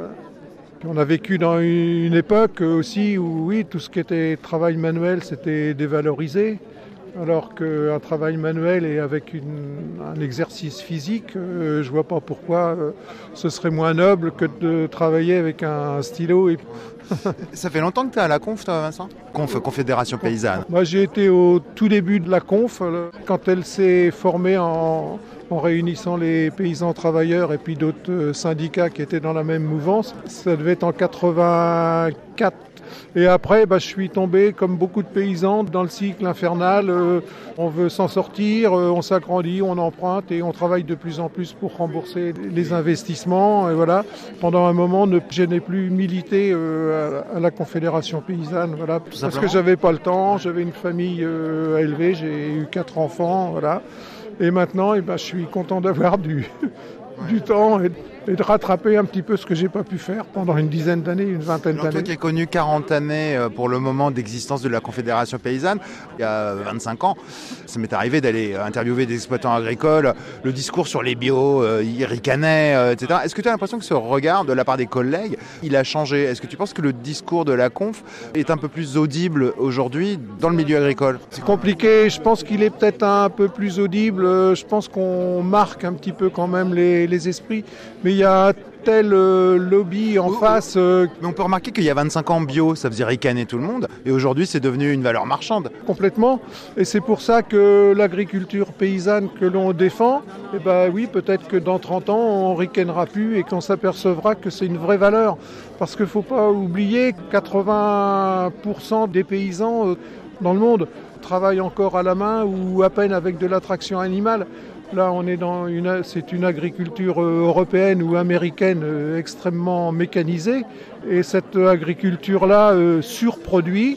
On a vécu dans une époque aussi où oui, tout ce qui était travail manuel, c'était dévalorisé. Alors qu'un travail manuel et avec une, un exercice physique, euh, je ne vois pas pourquoi euh, ce serait moins noble que de travailler avec un stylo. Et... Ça fait longtemps que tu es à la conf, toi, Vincent? Conf, Confédération Paysanne. Moi, j'ai été au tout début de la conf, quand elle s'est formée en, en réunissant les paysans travailleurs et puis d'autres syndicats qui étaient dans la même mouvance. Ça devait être en quatre-vingt-quatre. Et après, bah, je suis tombé, comme beaucoup de paysans, dans le cycle infernal. Euh, on veut s'en sortir, euh, on s'agrandit, on emprunte et on travaille de plus en plus pour rembourser les investissements. Et voilà. Pendant un moment, ne, je n'ai plus milité euh, à, à la Confédération Paysanne, voilà, parce que j'avais pas le temps, j'avais une famille euh, à élever, j'ai eu quatre enfants, voilà. Et maintenant, eh ben, je suis content d'avoir du, du temps et, et de rattraper un petit peu ce que j'ai pas pu faire pendant une dizaine d'années, une vingtaine Alors, d'années. Toi qui as connu quarante années pour le moment d'existence de la Confédération Paysanne, il y a vingt-cinq ans, ça m'est arrivé d'aller interviewer des exploitants agricoles, le discours sur les bio, euh, ils ricanaient, euh, et cetera. Est-ce que tu as l'impression que ce regard de la part des collègues, il a changé? Est-ce que tu penses que le discours de la conf est un peu plus audible aujourd'hui dans le milieu agricole? C'est compliqué, je pense qu'il est peut-être un peu plus audible, je pense qu'on marque un petit peu quand même les, les esprits, mais il y a tel euh, lobby en oh, face. Euh... Mais on peut remarquer qu'il y a vingt-cinq ans, bio, ça faisait ricaner tout le monde, et aujourd'hui c'est devenu une valeur marchande. Complètement, et c'est pour ça que l'agriculture paysanne que l'on défend, eh ben oui, peut-être que dans trente ans on ricanera plus et qu'on s'apercevra que c'est une vraie valeur. Parce qu'il ne faut pas oublier que quatre-vingts pour cent des paysans dans le monde travaillent encore à la main ou à peine avec de la traction animale. Là, on est dans une, c'est une agriculture européenne ou américaine euh, extrêmement mécanisée. Et cette agriculture-là euh, surproduit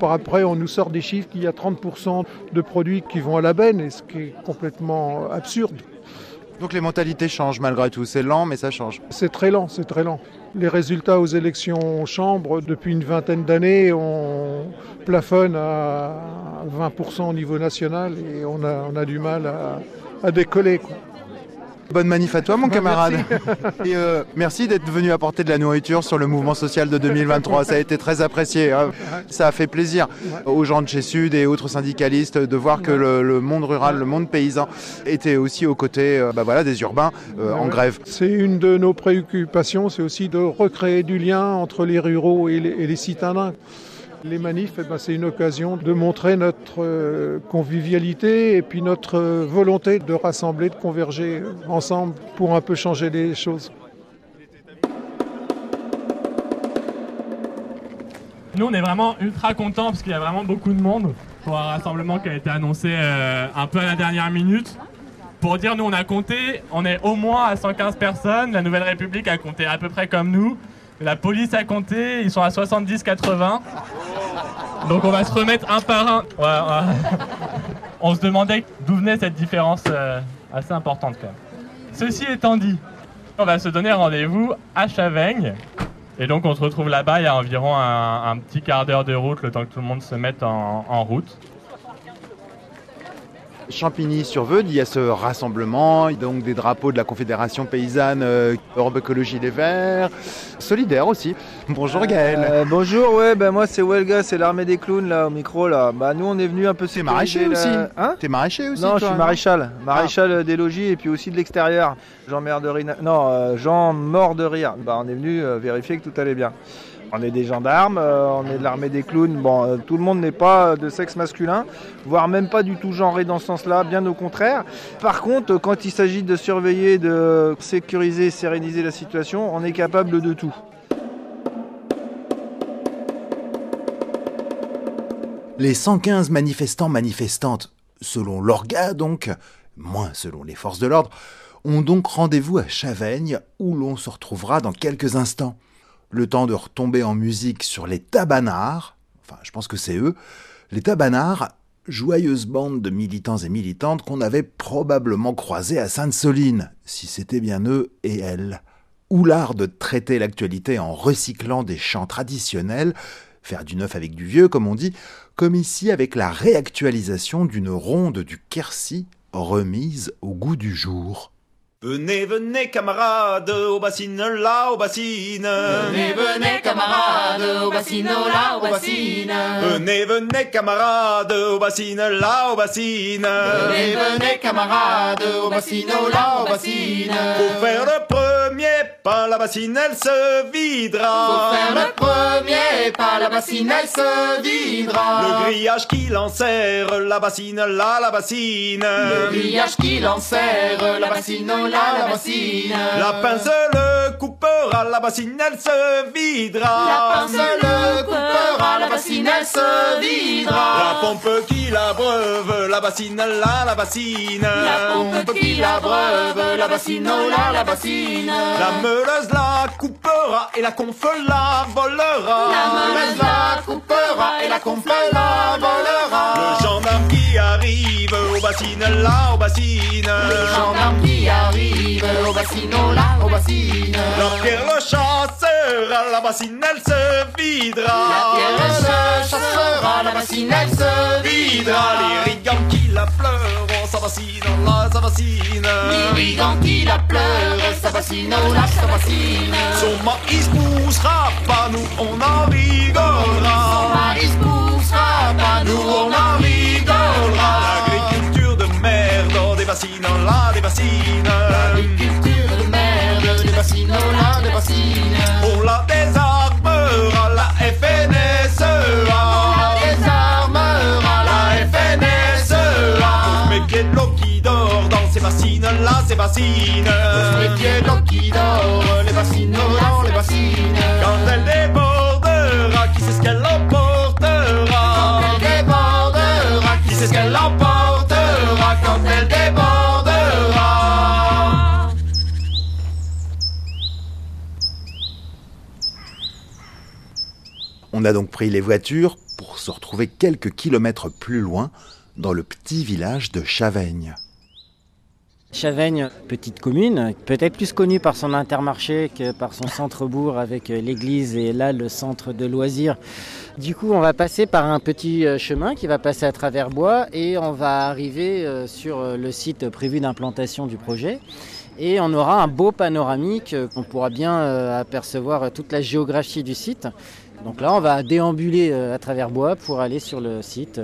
par après, on nous sort des chiffres qu'il y a trente pour cent de produits qui vont à la benne, et ce qui est complètement absurde. Donc les mentalités changent malgré tout. C'est lent, mais ça change. C'est très lent, c'est très lent. Les résultats aux élections chambres, depuis une vingtaine d'années, on plafonne à vingt pour cent au niveau national et on a, on a du mal à, à décoller, quoi. Bonne manif à toi, mon camarade. Merci, et euh, merci d'être venu apporter de la nourriture sur le mouvement social de deux mille vingt-trois. Ça a été très apprécié. Hein. Ça a fait plaisir aux gens de chez Sud et autres syndicalistes de voir que le, le monde rural, le monde paysan était aussi aux côtés euh, bah voilà, des urbains euh, en grève. C'est une de nos préoccupations, c'est aussi de recréer du lien entre les ruraux et les, et les citadins. Les manifs, eh ben, c'est une occasion de montrer notre euh, convivialité et puis notre euh, volonté de rassembler, de converger ensemble pour un peu changer les choses. Nous, on est vraiment ultra contents parce qu'il y a vraiment beaucoup de monde pour un rassemblement qui a été annoncé euh, un peu à la dernière minute. Pour dire, nous, on a compté, on est au moins à cent quinze personnes. La Nouvelle République a compté à peu près comme nous. La police a compté, ils sont à soixante-dix quatre-vingts. Donc on va se remettre un par un. Ouais, ouais. On se demandait d'où venait cette différence euh, assez importante quand même. Ceci étant dit, on va se donner rendez-vous à Chavaigne. Et donc on se retrouve là-bas, il y a environ un, un petit quart d'heure de route, le temps que tout le monde se mette en, en route. Champigny-sur-Veude, il y a ce rassemblement, donc des drapeaux de la Confédération paysanne, euh, Europe Écologie Les Verts, solidaire aussi. Bonjour Gaël. Euh, bonjour, ouais, ben moi c'est Welga, c'est l'armée des clowns là au micro là. Bah nous on est venu un peu. T'es maraîcher aussi. Hein T'es maraîcher aussi. Non, toi, je suis hein maréchal, maréchal ah. des logis et puis aussi de l'extérieur. Jean mort de rire. Non, euh, Jean mort de rire. Bah on est venu euh, vérifier que tout allait bien. On est des gendarmes, euh, on est de l'armée des clowns. Bon, euh, tout le monde n'est pas de sexe masculin, voire même pas du tout genré dans ce sens-là, bien au contraire. Par contre, quand il s'agit de surveiller, de sécuriser, séréniser la situation, on est capable de tout. Les cent quinze manifestants manifestantes, selon l'Orga donc, moins selon les forces de l'ordre, ont donc rendez-vous à Chavaigne, où l'on se retrouvera dans quelques instants. Le temps de retomber en musique sur les Tabanards, enfin je pense que c'est eux, les Tabanards, joyeuse bande de militants et militantes qu'on avait probablement croisés à Sainte-Soline, si c'était bien eux et elles. Ou l'art de traiter l'actualité en recyclant des chants traditionnels, faire du neuf avec du vieux comme on dit, comme ici avec la réactualisation d'une ronde du Quercy remise au goût du jour. Venez, venez camarades, au bassine là, au bassine. Venez, venez camarades, au bassine là, au bassine. Venez, venez camarades, au bassine là, au bassine. Venez, venez camarades, au bassine là, au bassine. Pour faire le premier pas, la bassine elle se videra. Pour faire le premier pas, la bassine elle se videra. Le grillage qui l'enserre, la bassine là, la bassine. Le grillage qui l'enserre, la bassine là. La bassine. La pince le coupera, la bassine elle se videra. La pince le coupera, la bassine elle se videra. La pompe qui l'abreuve, la bassine là, la bassine. La pompe qui l'abreuve, la bassine là, la bassine. La meuleuse la coupera et la confe la volera. La meuleuse la coupera et la confe la volera. Le gendarme qui arrive au bassine là, au bassine. Le gendarme qui arrive au bassino là, au bassine. La pierre le chassera, la bassine elle se videra. La pierre le chassera, la bassine elle se videra. Les rigands qui la pleurent, sa bassine là, sa bassine. Les rigands qui la pleurent, sa bassine là, sa bassine. Son maïs poussera pas, nous on en rigolera. Son maïs poussera pas, nous on en rigolera. L'agriculture de merde, des bassines là, des bassines. L'agriculture de merde, des bassines là, des bassines. On la désarmera, la F N S E A. On la désarmera, la F N S E A. Mais qu'il y ait de l'eau qui dort dans ces bassines là, ces bassines. Mais qu'il y ait de l'eau qui dort, les bassines dans les bassines. Quand elle débordera, qui sait ce qu'elle emportera. Quand elle débordera, qui sait ce qu'elle emportera. Quand elle débordera. On a donc pris les voitures pour pour se retrouver quelques kilomètres plus loin, dans le petit village de Chaveigne. Chaveigne, petite commune, peut-être plus connue par son intermarché que par son centre-bourg avec l'église et là le centre de loisirs. Du coup, on va passer par un petit chemin qui va passer à travers bois et on va arriver sur le site prévu d'implantation du projet. Et on aura un beau panoramique, on pourra bien apercevoir toute la géographie du site. Donc là, on va déambuler à travers bois pour aller sur le site.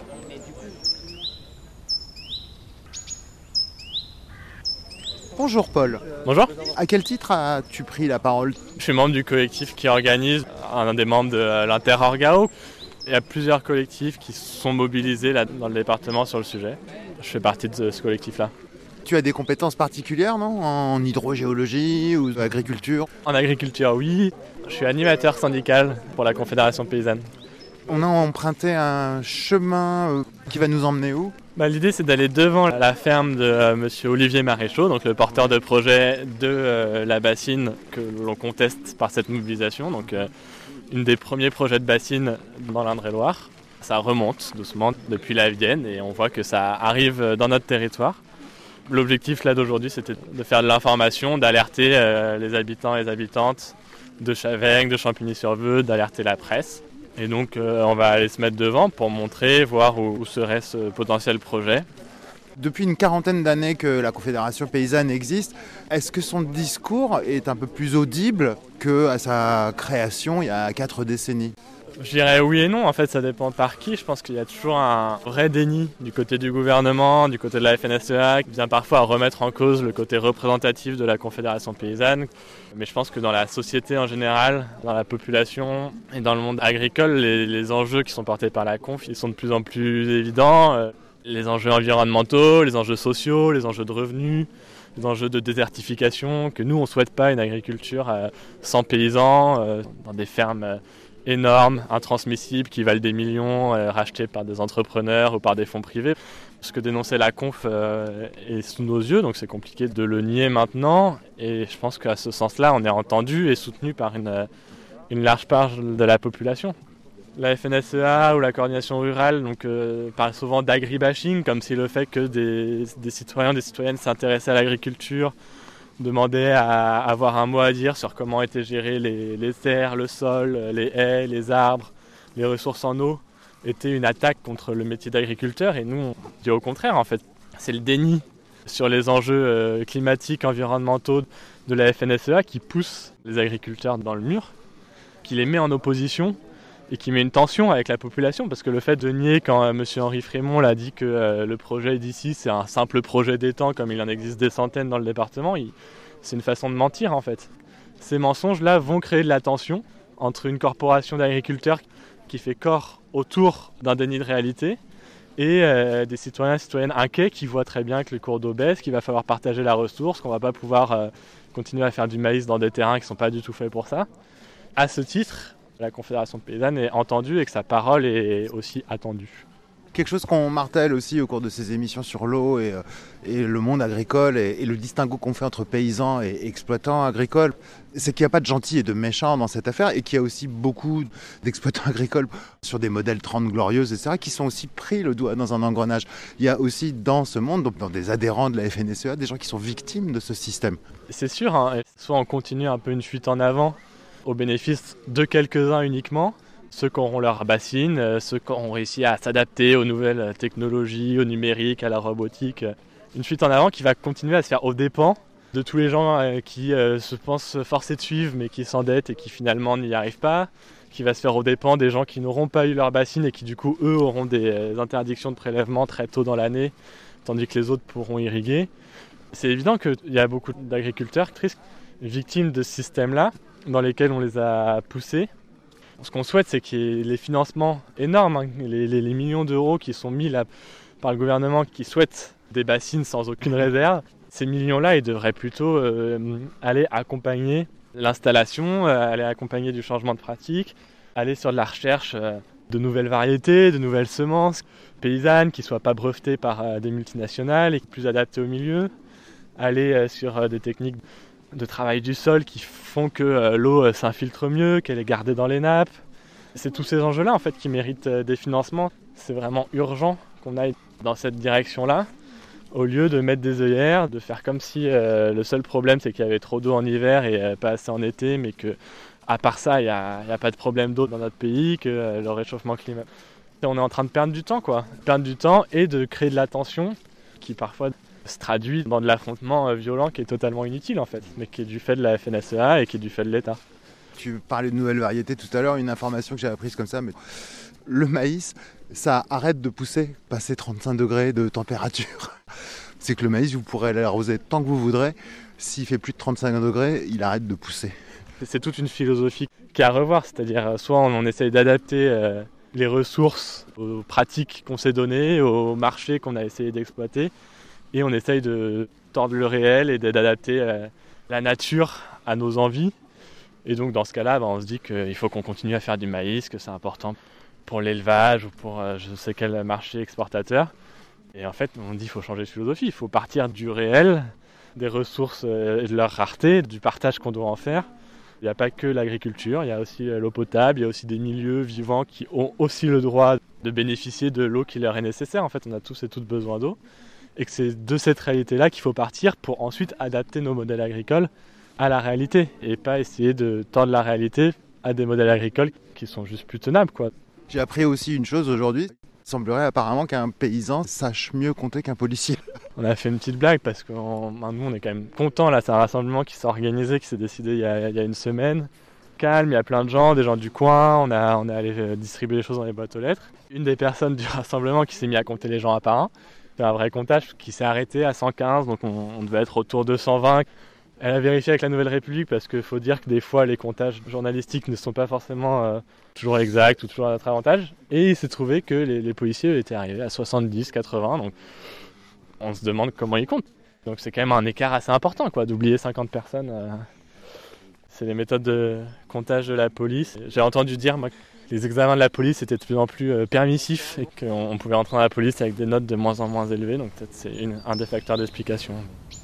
Bonjour Paul. Bonjour. À quel titre as-tu pris la parole ? Je suis membre du collectif qui organise, un des membres de l'Inter-Orgao. Il y a plusieurs collectifs qui sont mobilisés là, dans le département sur le sujet. Je fais partie de ce collectif-là. Tu as des compétences particulières, non ? En hydrogéologie ou agriculture ? En agriculture, oui. Je suis animateur syndical pour la Confédération paysanne. On a emprunté un chemin qui va nous emmener où ? Bah, l'idée, c'est d'aller devant la ferme de euh, monsieur Olivier Maréchaux, donc le porteur de projet de euh, la bassine que l'on conteste par cette mobilisation. Donc, euh, une des premiers projets de bassine dans l'Indre-et-Loire. Ça remonte doucement depuis la Vienne et on voit que ça arrive dans notre territoire. L'objectif là d'aujourd'hui, c'était de faire de l'information, d'alerter euh, les habitants et les habitantes de Chaveigne, de Champigny-sur-Veuve, d'alerter la presse. Et donc euh, on va aller se mettre devant pour montrer, voir où, où serait ce potentiel projet. Depuis une quarantaine d'années que la Confédération paysanne existe, est-ce que son discours est un peu plus audible qu'à sa création il y a quatre décennies ? Je dirais oui et non, en fait ça dépend par qui. Je pense qu'il y a toujours un vrai déni du côté du gouvernement, du côté de la F N S E A, qui vient parfois à remettre en cause le côté représentatif de la Confédération paysanne. Mais je pense que dans la société en général, dans la population et dans le monde agricole, les, les enjeux qui sont portés par la Conf, ils sont de plus en plus évidents. Les enjeux environnementaux, les enjeux sociaux, les enjeux de revenus, les enjeux de désertification, que nous on ne souhaite pas une agriculture sans paysans, dans des fermes énormes, intransmissibles, qui valent des millions, euh, rachetés par des entrepreneurs ou par des fonds privés. Ce que dénonçait la Conf euh, est sous nos yeux, donc c'est compliqué de le nier maintenant. Et je pense qu'à ce sens-là, on est entendu et soutenu par une, une large part de la population. La F N S E A ou la coordination rurale donc, euh, parle souvent d'agribashing, comme si le fait que des, des citoyens, des citoyennes s'intéressaient à l'agriculture, demandait à avoir un mot à dire sur comment étaient gérées les, les terres, le sol, les haies, les arbres, les ressources en eau, était une attaque contre le métier d'agriculteur. Et nous, on dit au contraire, en fait, c'est le déni sur les enjeux climatiques, environnementaux de la F N S E A qui pousse les agriculteurs dans le mur, qui les met en opposition et qui met une tension avec la population. Parce que le fait de nier, quand euh, M. Henri Frémont l'a dit que euh, le projet d'ici c'est un simple projet d'étang comme il en existe des centaines dans le département, il... c'est une façon de mentir en fait. Ces mensonges-là vont créer de la tension entre une corporation d'agriculteurs qui fait corps autour d'un déni de réalité et euh, des citoyens et citoyennes inquiets qui voient très bien que les cours d'eau baissent, qu'il va falloir partager la ressource, qu'on ne va pas pouvoir euh, continuer à faire du maïs dans des terrains qui ne sont pas du tout faits pour ça. À ce titre, la Confédération paysanne est entendue et que sa parole est aussi attendue. Quelque chose qu'on martèle aussi au cours de ces émissions sur l'eau et, et le monde agricole et, et le distinguo qu'on fait entre paysans et exploitants agricoles, c'est qu'il n'y a pas de gentils et de méchants dans cette affaire et qu'il y a aussi beaucoup d'exploitants agricoles sur des modèles trente glorieuses, et cetera, qui sont aussi pris le doigt dans un engrenage. Il y a aussi dans ce monde, donc dans des adhérents de la F N S E A, des gens qui sont victimes de ce système. C'est sûr, hein, soit on continue un peu une fuite en avant au bénéfice de quelques-uns uniquement, ceux qui auront leur bassine, ceux qui auront réussi à s'adapter aux nouvelles technologies, au numérique, à la robotique. Une fuite en avant qui va continuer à se faire aux dépens de tous les gens qui se pensent forcés de suivre mais qui s'endettent et qui finalement n'y arrivent pas, qui va se faire aux dépens des gens qui n'auront pas eu leur bassine et qui du coup eux auront des interdictions de prélèvement très tôt dans l'année, tandis que les autres pourront irriguer. C'est évident qu'il y a beaucoup d'agriculteurs tristes, victimes de ce système-là, dans lesquels on les a poussés. Ce qu'on souhaite, c'est qu'il y ait les financements énormes, hein, les, les, les millions d'euros qui sont mis là par le gouvernement qui souhaite des bassines sans aucune réserve. Ces millions-là, ils devraient plutôt euh, aller accompagner l'installation, euh, aller accompagner du changement de pratique, aller sur de la recherche euh, de nouvelles variétés, de nouvelles semences paysannes qui ne soient pas brevetées par euh, des multinationales et plus adaptées au milieu, aller euh, sur euh, des techniques de travail du sol qui font que euh, l'eau euh, s'infiltre mieux, qu'elle est gardée dans les nappes, C'est tous ces enjeux-là en fait qui méritent des financements. C'est vraiment urgent qu'on aille dans cette direction-là, au lieu de mettre des œillères, de faire comme si euh, le seul problème c'est qu'il y avait trop d'eau en hiver et euh, pas assez en été, mais que à part ça, il n'y a, a pas de problème d'eau dans notre pays, que euh, le réchauffement climatique. On est en train de perdre du temps, quoi. Perdre du temps et de créer de la tension qui parfois se traduit dans de l'affrontement euh, violent qui est totalement inutile en fait, mais qui est du fait de la F N S E A et qui est du fait de l'État. Tu parlais de nouvelles variétés tout à l'heure, une information que j'ai apprise comme ça, mais le maïs, ça arrête de pousser, passer trente-cinq degrés de température. C'est que le maïs, vous pourrez l'arroser tant que vous voudrez. S'il fait plus de trente-cinq degrés, il arrête de pousser. C'est toute une philosophie qui est à revoir, c'est-à-dire soit on, on essaye d'adapter euh, les ressources aux pratiques qu'on s'est données, aux marchés qu'on a essayé d'exploiter, et on essaye de tordre le réel et d'adapter euh, la nature à nos envies. Et donc dans ce cas-là, bah, on se dit qu'il faut qu'on continue à faire du maïs, que c'est important pour l'élevage ou pour euh, je sais quel marché exportateur. Et en fait, on dit qu'il faut changer de philosophie, il faut partir du réel, des ressources euh, et de leur rareté, du partage qu'on doit en faire. Il n'y a pas que l'agriculture, il y a aussi l'eau potable, il y a aussi des milieux vivants qui ont aussi le droit de bénéficier de l'eau qui leur est nécessaire. En fait, on a tous et toutes besoin d'eau. Et que c'est de cette réalité-là qu'il faut partir pour ensuite adapter nos modèles agricoles à la réalité. Et pas essayer de tendre la réalité à des modèles agricoles qui sont juste plus tenables, quoi. J'ai appris aussi une chose aujourd'hui. Il semblerait apparemment qu'un paysan sache mieux compter qu'un policier. On a fait une petite blague parce que on, ben nous on est quand même contents là, c'est un rassemblement qui s'est organisé, qui s'est décidé il y, a, il y a une semaine. Calme, il y a plein de gens, des gens du coin, on, a, on est allé distribuer les choses dans les boîtes aux lettres. Une des personnes du rassemblement qui s'est mis à compter les gens à part un, c'est un vrai comptage qui s'est arrêté à cent quinze, donc on, on devait être autour de cent vingt. Elle a vérifié avec la Nouvelle République parce qu'il faut dire que des fois les comptages journalistiques ne sont pas forcément euh, toujours exacts ou toujours à notre avantage. Et il s'est trouvé que les, les policiers étaient arrivés à soixante-dix, quatre-vingts, donc on se demande comment ils comptent. Donc c'est quand même un écart assez important quoi, d'oublier cinquante personnes. Euh, c'est les méthodes de comptage de la police. J'ai entendu dire moi, que les examens de la police étaient de plus en plus euh, permissifs et qu'on pouvait rentrer dans la police avec des notes de moins en moins élevées, donc peut-être c'est une, un des facteurs d'explication.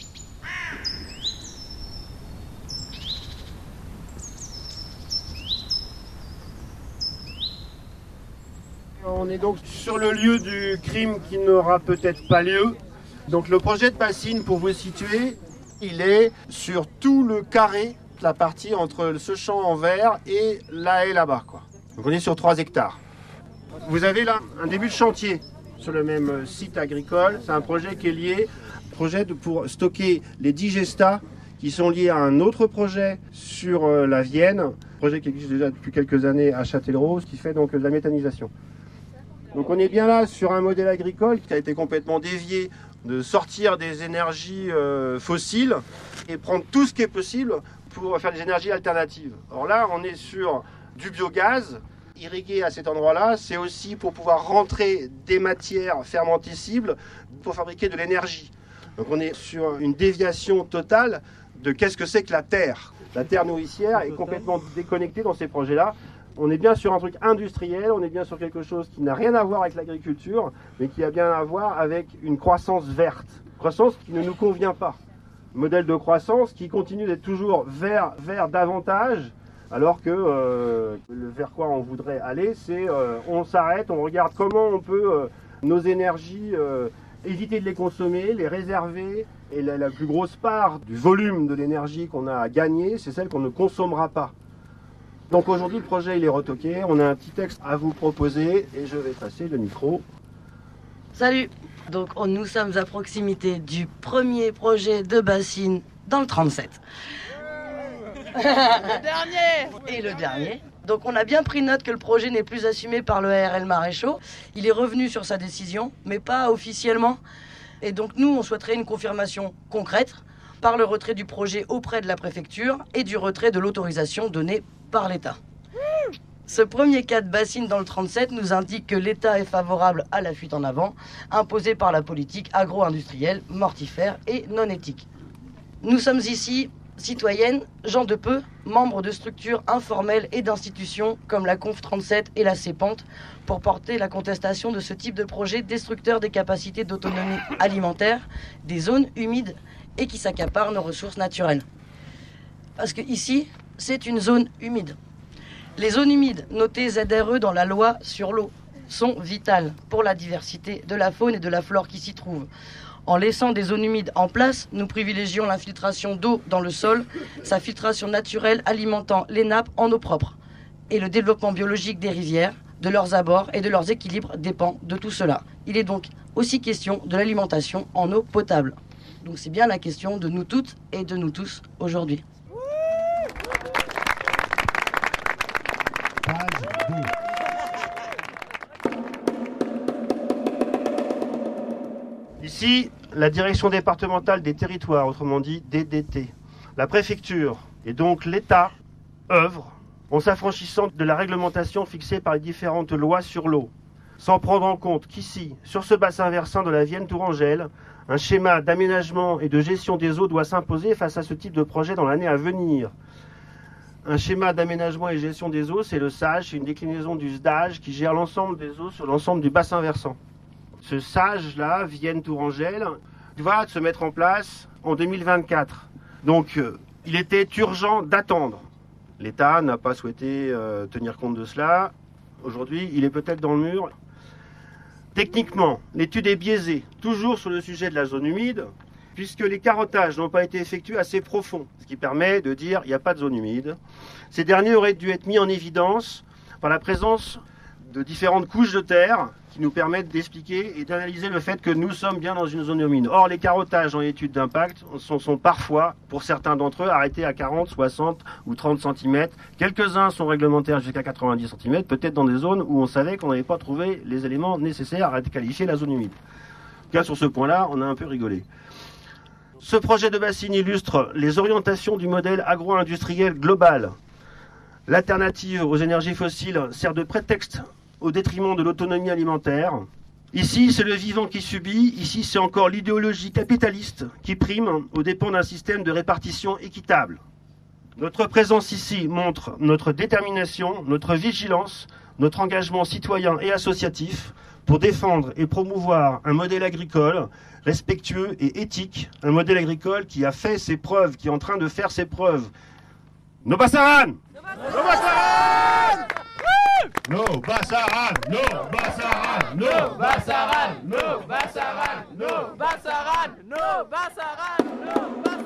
On est donc sur le lieu du crime qui n'aura peut-être pas lieu. Donc le projet de bassine, pour vous situer, il est sur tout le carré, la partie entre ce champ en vert et là et là-bas, quoi. Donc on est sur trois hectares. Vous avez là un début de chantier sur le même site agricole. C'est un projet qui est lié, projet de, pour stocker les digestats qui sont liés à un autre projet sur la Vienne, projet qui existe déjà depuis quelques années à Châtellerault, qui fait donc de la méthanisation. Donc on est bien là sur un modèle agricole qui a été complètement dévié de sortir des énergies euh, fossiles et prendre tout ce qui est possible pour faire des énergies alternatives. Alors là, on est sur du biogaz irrigué à cet endroit-là. C'est aussi pour pouvoir rentrer des matières fermentescibles pour fabriquer de l'énergie. Donc on est sur une déviation totale de qu'est-ce que c'est que la terre. La terre nourricière est complètement déconnectée dans ces projets-là. On est bien sur un truc industriel, on est bien sur quelque chose qui n'a rien à voir avec l'agriculture, mais qui a bien à voir avec une croissance verte. Croissance qui ne nous convient pas. Modèle de croissance qui continue d'être toujours vers, vers davantage, alors que euh, le vers quoi on voudrait aller, c'est euh, on s'arrête, on regarde comment on peut euh, nos énergies euh, éviter de les consommer, les réserver. Et la, la plus grosse part du volume de l'énergie qu'on a à gagner, c'est celle qu'on ne consommera pas. Donc aujourd'hui, le projet il est retoqué. On a un petit texte à vous proposer et je vais passer le micro. Salut. Donc on, nous sommes à proximité du premier projet de bassine dans le trente-sept. Le dernier. Et le dernier. Donc on a bien pris note que le projet n'est plus assumé par le A R L Maréchaux. Il est revenu sur sa décision, mais pas officiellement. Et donc nous, on souhaiterait une confirmation concrète par le retrait du projet auprès de la préfecture et du retrait de l'autorisation donnée par l'État. Ce premier cas de bassine dans le trente-sept nous indique que l'État est favorable à la fuite en avant imposée par la politique agro-industrielle, mortifère et non éthique. Nous sommes ici citoyennes, gens de peu, membres de structures informelles et d'institutions comme la Conf trente-sept et la CEPANT pour porter la contestation de ce type de projet destructeur des capacités d'autonomie alimentaire, des zones humides et qui s'accapare nos ressources naturelles. Parce que ici, c'est une zone humide. Les zones humides, notées Z R E dans la loi sur l'eau, sont vitales pour la diversité de la faune et de la flore qui s'y trouve. En laissant des zones humides en place, nous privilégions l'infiltration d'eau dans le sol, sa filtration naturelle alimentant les nappes en eau propre. Et le développement biologique des rivières, de leurs abords et de leurs équilibres dépend de tout cela. Il est donc aussi question de l'alimentation en eau potable. Donc c'est bien la question de nous toutes et de nous tous aujourd'hui. Ici, la direction départementale des territoires, autrement dit D D T. La préfecture et donc l'État œuvrent en s'affranchissant de la réglementation fixée par les différentes lois sur l'eau, sans prendre en compte qu'ici, sur ce bassin versant de la Vienne Tourangelle, un schéma d'aménagement et de gestion des eaux doit s'imposer face à ce type de projet dans l'année à venir. Un schéma d'aménagement et gestion des eaux, c'est le S A G, c'est une déclinaison du S D A G qui gère l'ensemble des eaux sur l'ensemble du bassin versant. Ce S A G-là, Vienne Tourangelle, va se mettre en place en deux mille vingt-quatre. Donc, euh, il était urgent d'attendre. L'État n'a pas souhaité euh, tenir compte de cela. Aujourd'hui, il est peut-être dans le mur. Techniquement, l'étude est biaisée, toujours sur le sujet de la zone humide, puisque les carottages n'ont pas été effectués assez profonds, ce qui permet de dire qu'il n'y a pas de zone humide. Ces derniers auraient dû être mis en évidence par la présence de différentes couches de terre qui nous permettent d'expliquer et d'analyser le fait que nous sommes bien dans une zone humide. Or, les carottages en étude d'impact sont, sont parfois, pour certains d'entre eux, arrêtés à quarante, soixante ou trente centimètres. Quelques-uns sont réglementaires jusqu'à quatre-vingt-dix centimètres, peut-être dans des zones où on savait qu'on n'avait pas trouvé les éléments nécessaires à qualifier la zone humide. En tout cas, sur ce point-là, on a un peu rigolé. Ce projet de bassine illustre les orientations du modèle agro-industriel global. L'alternative aux énergies fossiles sert de prétexte au détriment de l'autonomie alimentaire. Ici, c'est le vivant qui subit, ici, c'est encore l'idéologie capitaliste qui prime aux dépens d'un système de répartition équitable. Notre présence ici montre notre détermination, notre vigilance, notre engagement citoyen et associatif pour défendre et promouvoir un modèle agricole respectueux et éthique, un modèle agricole qui a fait ses preuves, qui est en train de faire ses preuves. No pasaran! No pasaran! No pasaran! No pasaran! No pasaran! No pasaran! No pasaran! No pasaran! No pasaran!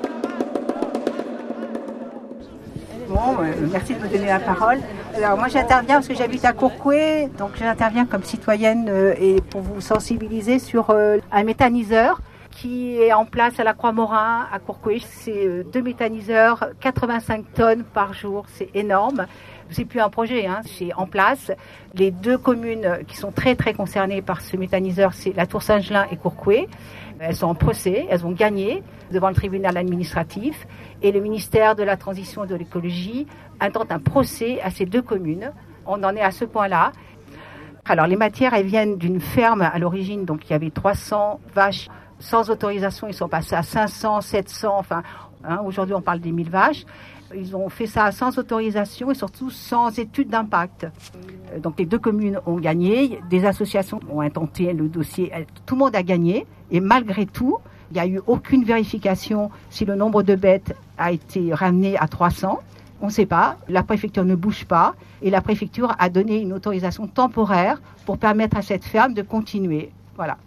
Bon, euh, merci de me donner la parole. Alors moi j'interviens parce que j'habite à Courcouët, donc j'interviens comme citoyenne euh, et pour vous sensibiliser sur euh, un méthaniseur qui est en place à la Croix-Morin, à Courcouët. C'est euh, deux méthaniseurs, quatre-vingt-cinq tonnes par jour, c'est énorme. C'est plus un projet, hein, c'est en place. Les deux communes qui sont très très concernées par ce méthaniseur, c'est la Tour-Saint-Gelin et Courcouët. Elles sont en procès, elles ont gagné devant le tribunal administratif et le ministère de la Transition et de l'Écologie intente un procès à ces deux communes. On en est à ce point-là. Alors les matières, elles viennent d'une ferme à l'origine, donc il y avait trois cents vaches sans autorisation, ils sont passés à cinq cents, sept cents, enfin hein, aujourd'hui on parle des mille vaches. Ils ont fait ça sans autorisation et surtout sans étude d'impact. Donc les deux communes ont gagné, des associations ont intenté le dossier, tout le monde a gagné et malgré tout, il n'y a eu aucune vérification si le nombre de bêtes a été ramené à trois cents. On ne sait pas, la préfecture ne bouge pas et la préfecture a donné une autorisation temporaire pour permettre à cette ferme de continuer. Voilà.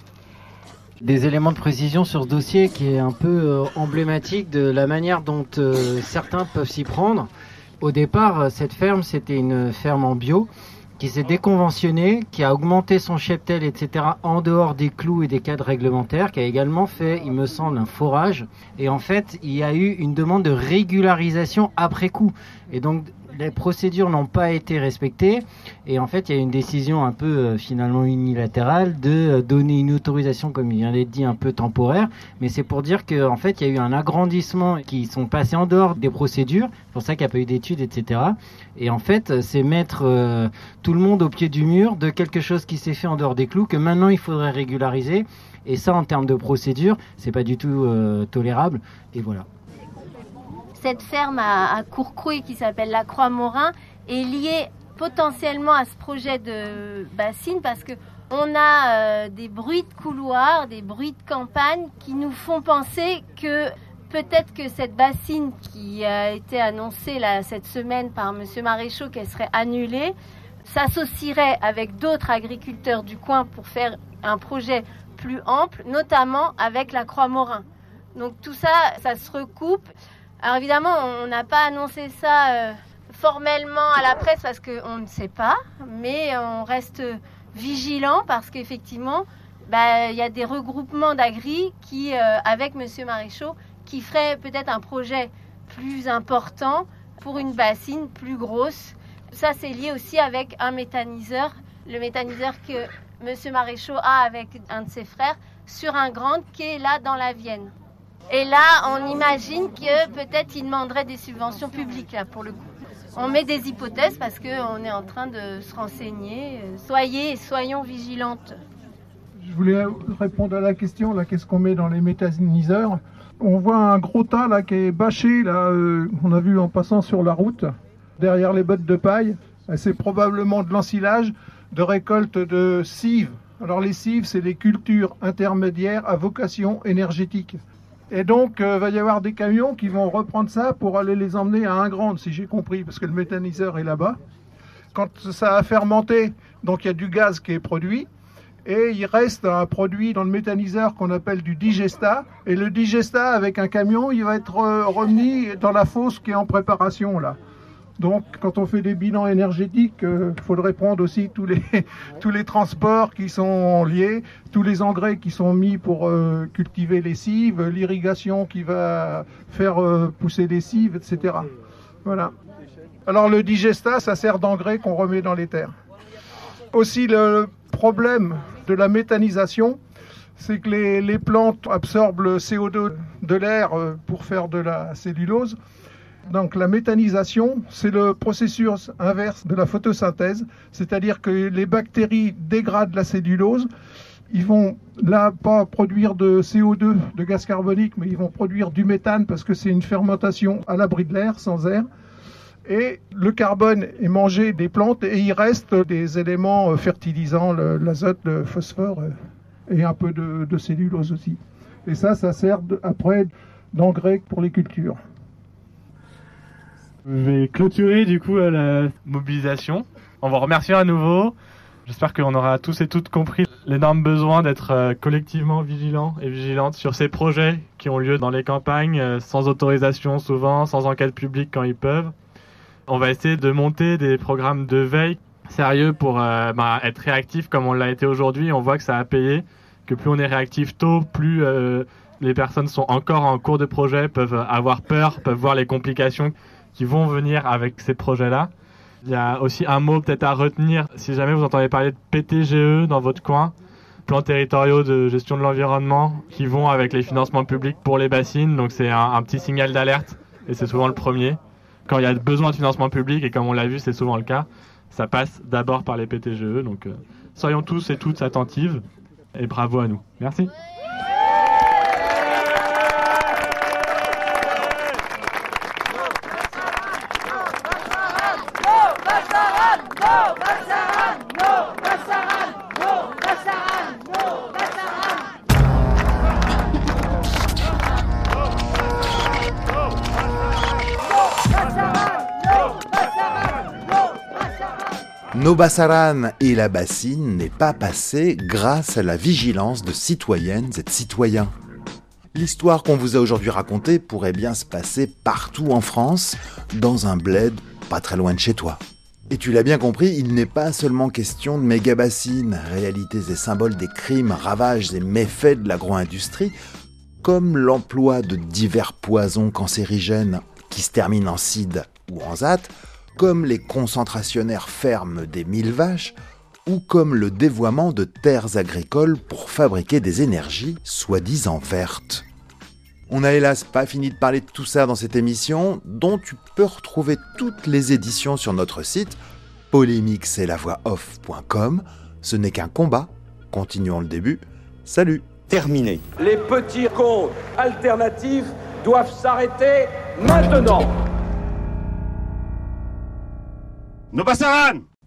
Des éléments de précision sur ce dossier qui est un peu euh, emblématique de la manière dont euh, certains peuvent s'y prendre. Au départ, cette ferme, c'était une ferme en bio qui s'est déconventionnée, qui a augmenté son cheptel, et cetera en dehors des clous et des cadres réglementaires, qui a également fait, il me semble, un forage. Et en fait, il y a eu une demande de régularisation après coup. Et donc, les procédures n'ont pas été respectées et en fait il y a une décision un peu euh, finalement unilatérale de euh, donner une autorisation, comme il vient d'être dit, un peu temporaire, mais c'est pour dire qu'en fait il y a eu un agrandissement qui sont passés en dehors des procédures, c'est pour ça qu'il n'y a pas eu d'études, et cetera. Et en fait c'est mettre euh, tout le monde au pied du mur de quelque chose qui s'est fait en dehors des clous, que maintenant il faudrait régulariser, et ça en termes de procédure c'est pas du tout euh, tolérable, et voilà. Cette ferme à, à Courcouët qui s'appelle la Croix-Morin est liée potentiellement à ce projet de bassine parce que on a euh, des bruits de couloirs, des bruits de campagne qui nous font penser que peut-être que cette bassine qui a été annoncée là, cette semaine par M. Maréchaux, qu'elle serait annulée, s'associerait avec d'autres agriculteurs du coin pour faire un projet plus ample, notamment avec la Croix-Morin. Donc tout ça, ça se recoupe. Alors évidemment, on n'a pas annoncé ça euh, formellement à la presse parce qu'on ne sait pas, mais on reste vigilant parce qu'effectivement, bah, y a des regroupements d'agri qui, euh, avec M. Maréchaux, qui feraient peut-être un projet plus important pour une bassine plus grosse. Ça, c'est lié aussi avec un méthaniseur, le méthaniseur que M. Maréchaux a avec un de ses frères, sur un grand qui est là dans la Vienne. Et là, on imagine que peut-être il demanderait des subventions publiques, là, pour le coup. On met des hypothèses parce qu'on est en train de se renseigner. Soyez, soyons vigilantes. Je voulais répondre à la question, là, qu'est-ce qu'on met dans les méthaniseurs? On voit un gros tas là qui est bâché, là, euh, on a vu en passant sur la route, derrière les bottes de paille. C'est probablement de l'ensilage de récolte de cives. Alors les cives, c'est des cultures intermédiaires à vocation énergétique. Et donc, il euh, va y avoir des camions qui vont reprendre ça pour aller les emmener à Ingrande, si j'ai compris, parce que le méthaniseur est là-bas. Quand ça a fermenté, donc il y a du gaz qui est produit. Et il reste un produit dans le méthaniseur qu'on appelle du digestat. Et le digestat, avec un camion, il va être remis dans la fosse qui est en préparation, là. Donc, quand on fait des bilans énergétiques, il euh, faudrait prendre aussi tous les, tous les transports qui sont liés, tous les engrais qui sont mis pour euh, cultiver les cives, l'irrigation qui va faire euh, pousser les cives, et cetera. Voilà. Alors, le digestat, ça sert d'engrais qu'on remet dans les terres. Aussi, le problème de la méthanisation, c'est que les, les plantes absorbent le C O deux de l'air pour faire de la cellulose. Donc la méthanisation, c'est le processus inverse de la photosynthèse, c'est-à-dire que les bactéries dégradent la cellulose. Ils vont là pas produire de C O deux, de gaz carbonique, mais ils vont produire du méthane parce que c'est une fermentation à l'abri de l'air, sans air. Et le carbone est mangé des plantes et il reste des éléments fertilisants, le, l'azote, le phosphore et un peu de, de cellulose aussi. Et ça, ça sert de, après d'engrais pour les cultures. Je vais clôturer du coup la mobilisation. On va remercier à nouveau. J'espère qu'on aura tous et toutes compris l'énorme besoin d'être collectivement vigilants et vigilantes sur ces projets qui ont lieu dans les campagnes, sans autorisation souvent, sans enquête publique quand ils peuvent. On va essayer de monter des programmes de veille sérieux pour euh, bah, être réactif comme on l'a été aujourd'hui. On voit que ça a payé, que plus on est réactif tôt, plus euh, les personnes sont encore en cours de projet, peuvent avoir peur, peuvent voir les complications qui vont venir avec ces projets-là. Il y a aussi un mot peut-être à retenir, si jamais vous entendez parler de P T G E dans votre coin, plans territoriaux de gestion de l'environnement, qui vont avec les financements publics pour les bassines. Donc c'est un, un petit signal d'alerte et c'est souvent le premier. Quand il y a besoin de financement public, et comme on l'a vu, c'est souvent le cas, ça passe d'abord par les P T G E. Donc euh, soyons tous et toutes attentives et bravo à nous. Merci. No Bassaran et la bassine n'est pas passé grâce à la vigilance de citoyennes et de citoyens. L'histoire qu'on vous a aujourd'hui racontée pourrait bien se passer partout en France, dans un bled pas très loin de chez toi. Et tu l'as bien compris, il n'est pas seulement question de méga-bassines, réalités et symboles des crimes, ravages et méfaits de l'agro-industrie, comme l'emploi de divers poisons cancérigènes qui se terminent en sida ou en zat, comme les concentrationnaires fermes des mille vaches, ou comme le dévoiement de terres agricoles pour fabriquer des énergies soi-disant vertes. On n'a hélas pas fini de parler de tout ça dans cette émission, dont tu peux retrouver toutes les éditions sur notre site polémix et la voix off point com. Ce n'est qu'un combat, continuons le début. Salut. Terminé. Les petits comptes alternatifs doivent s'arrêter maintenant. No Bassaran!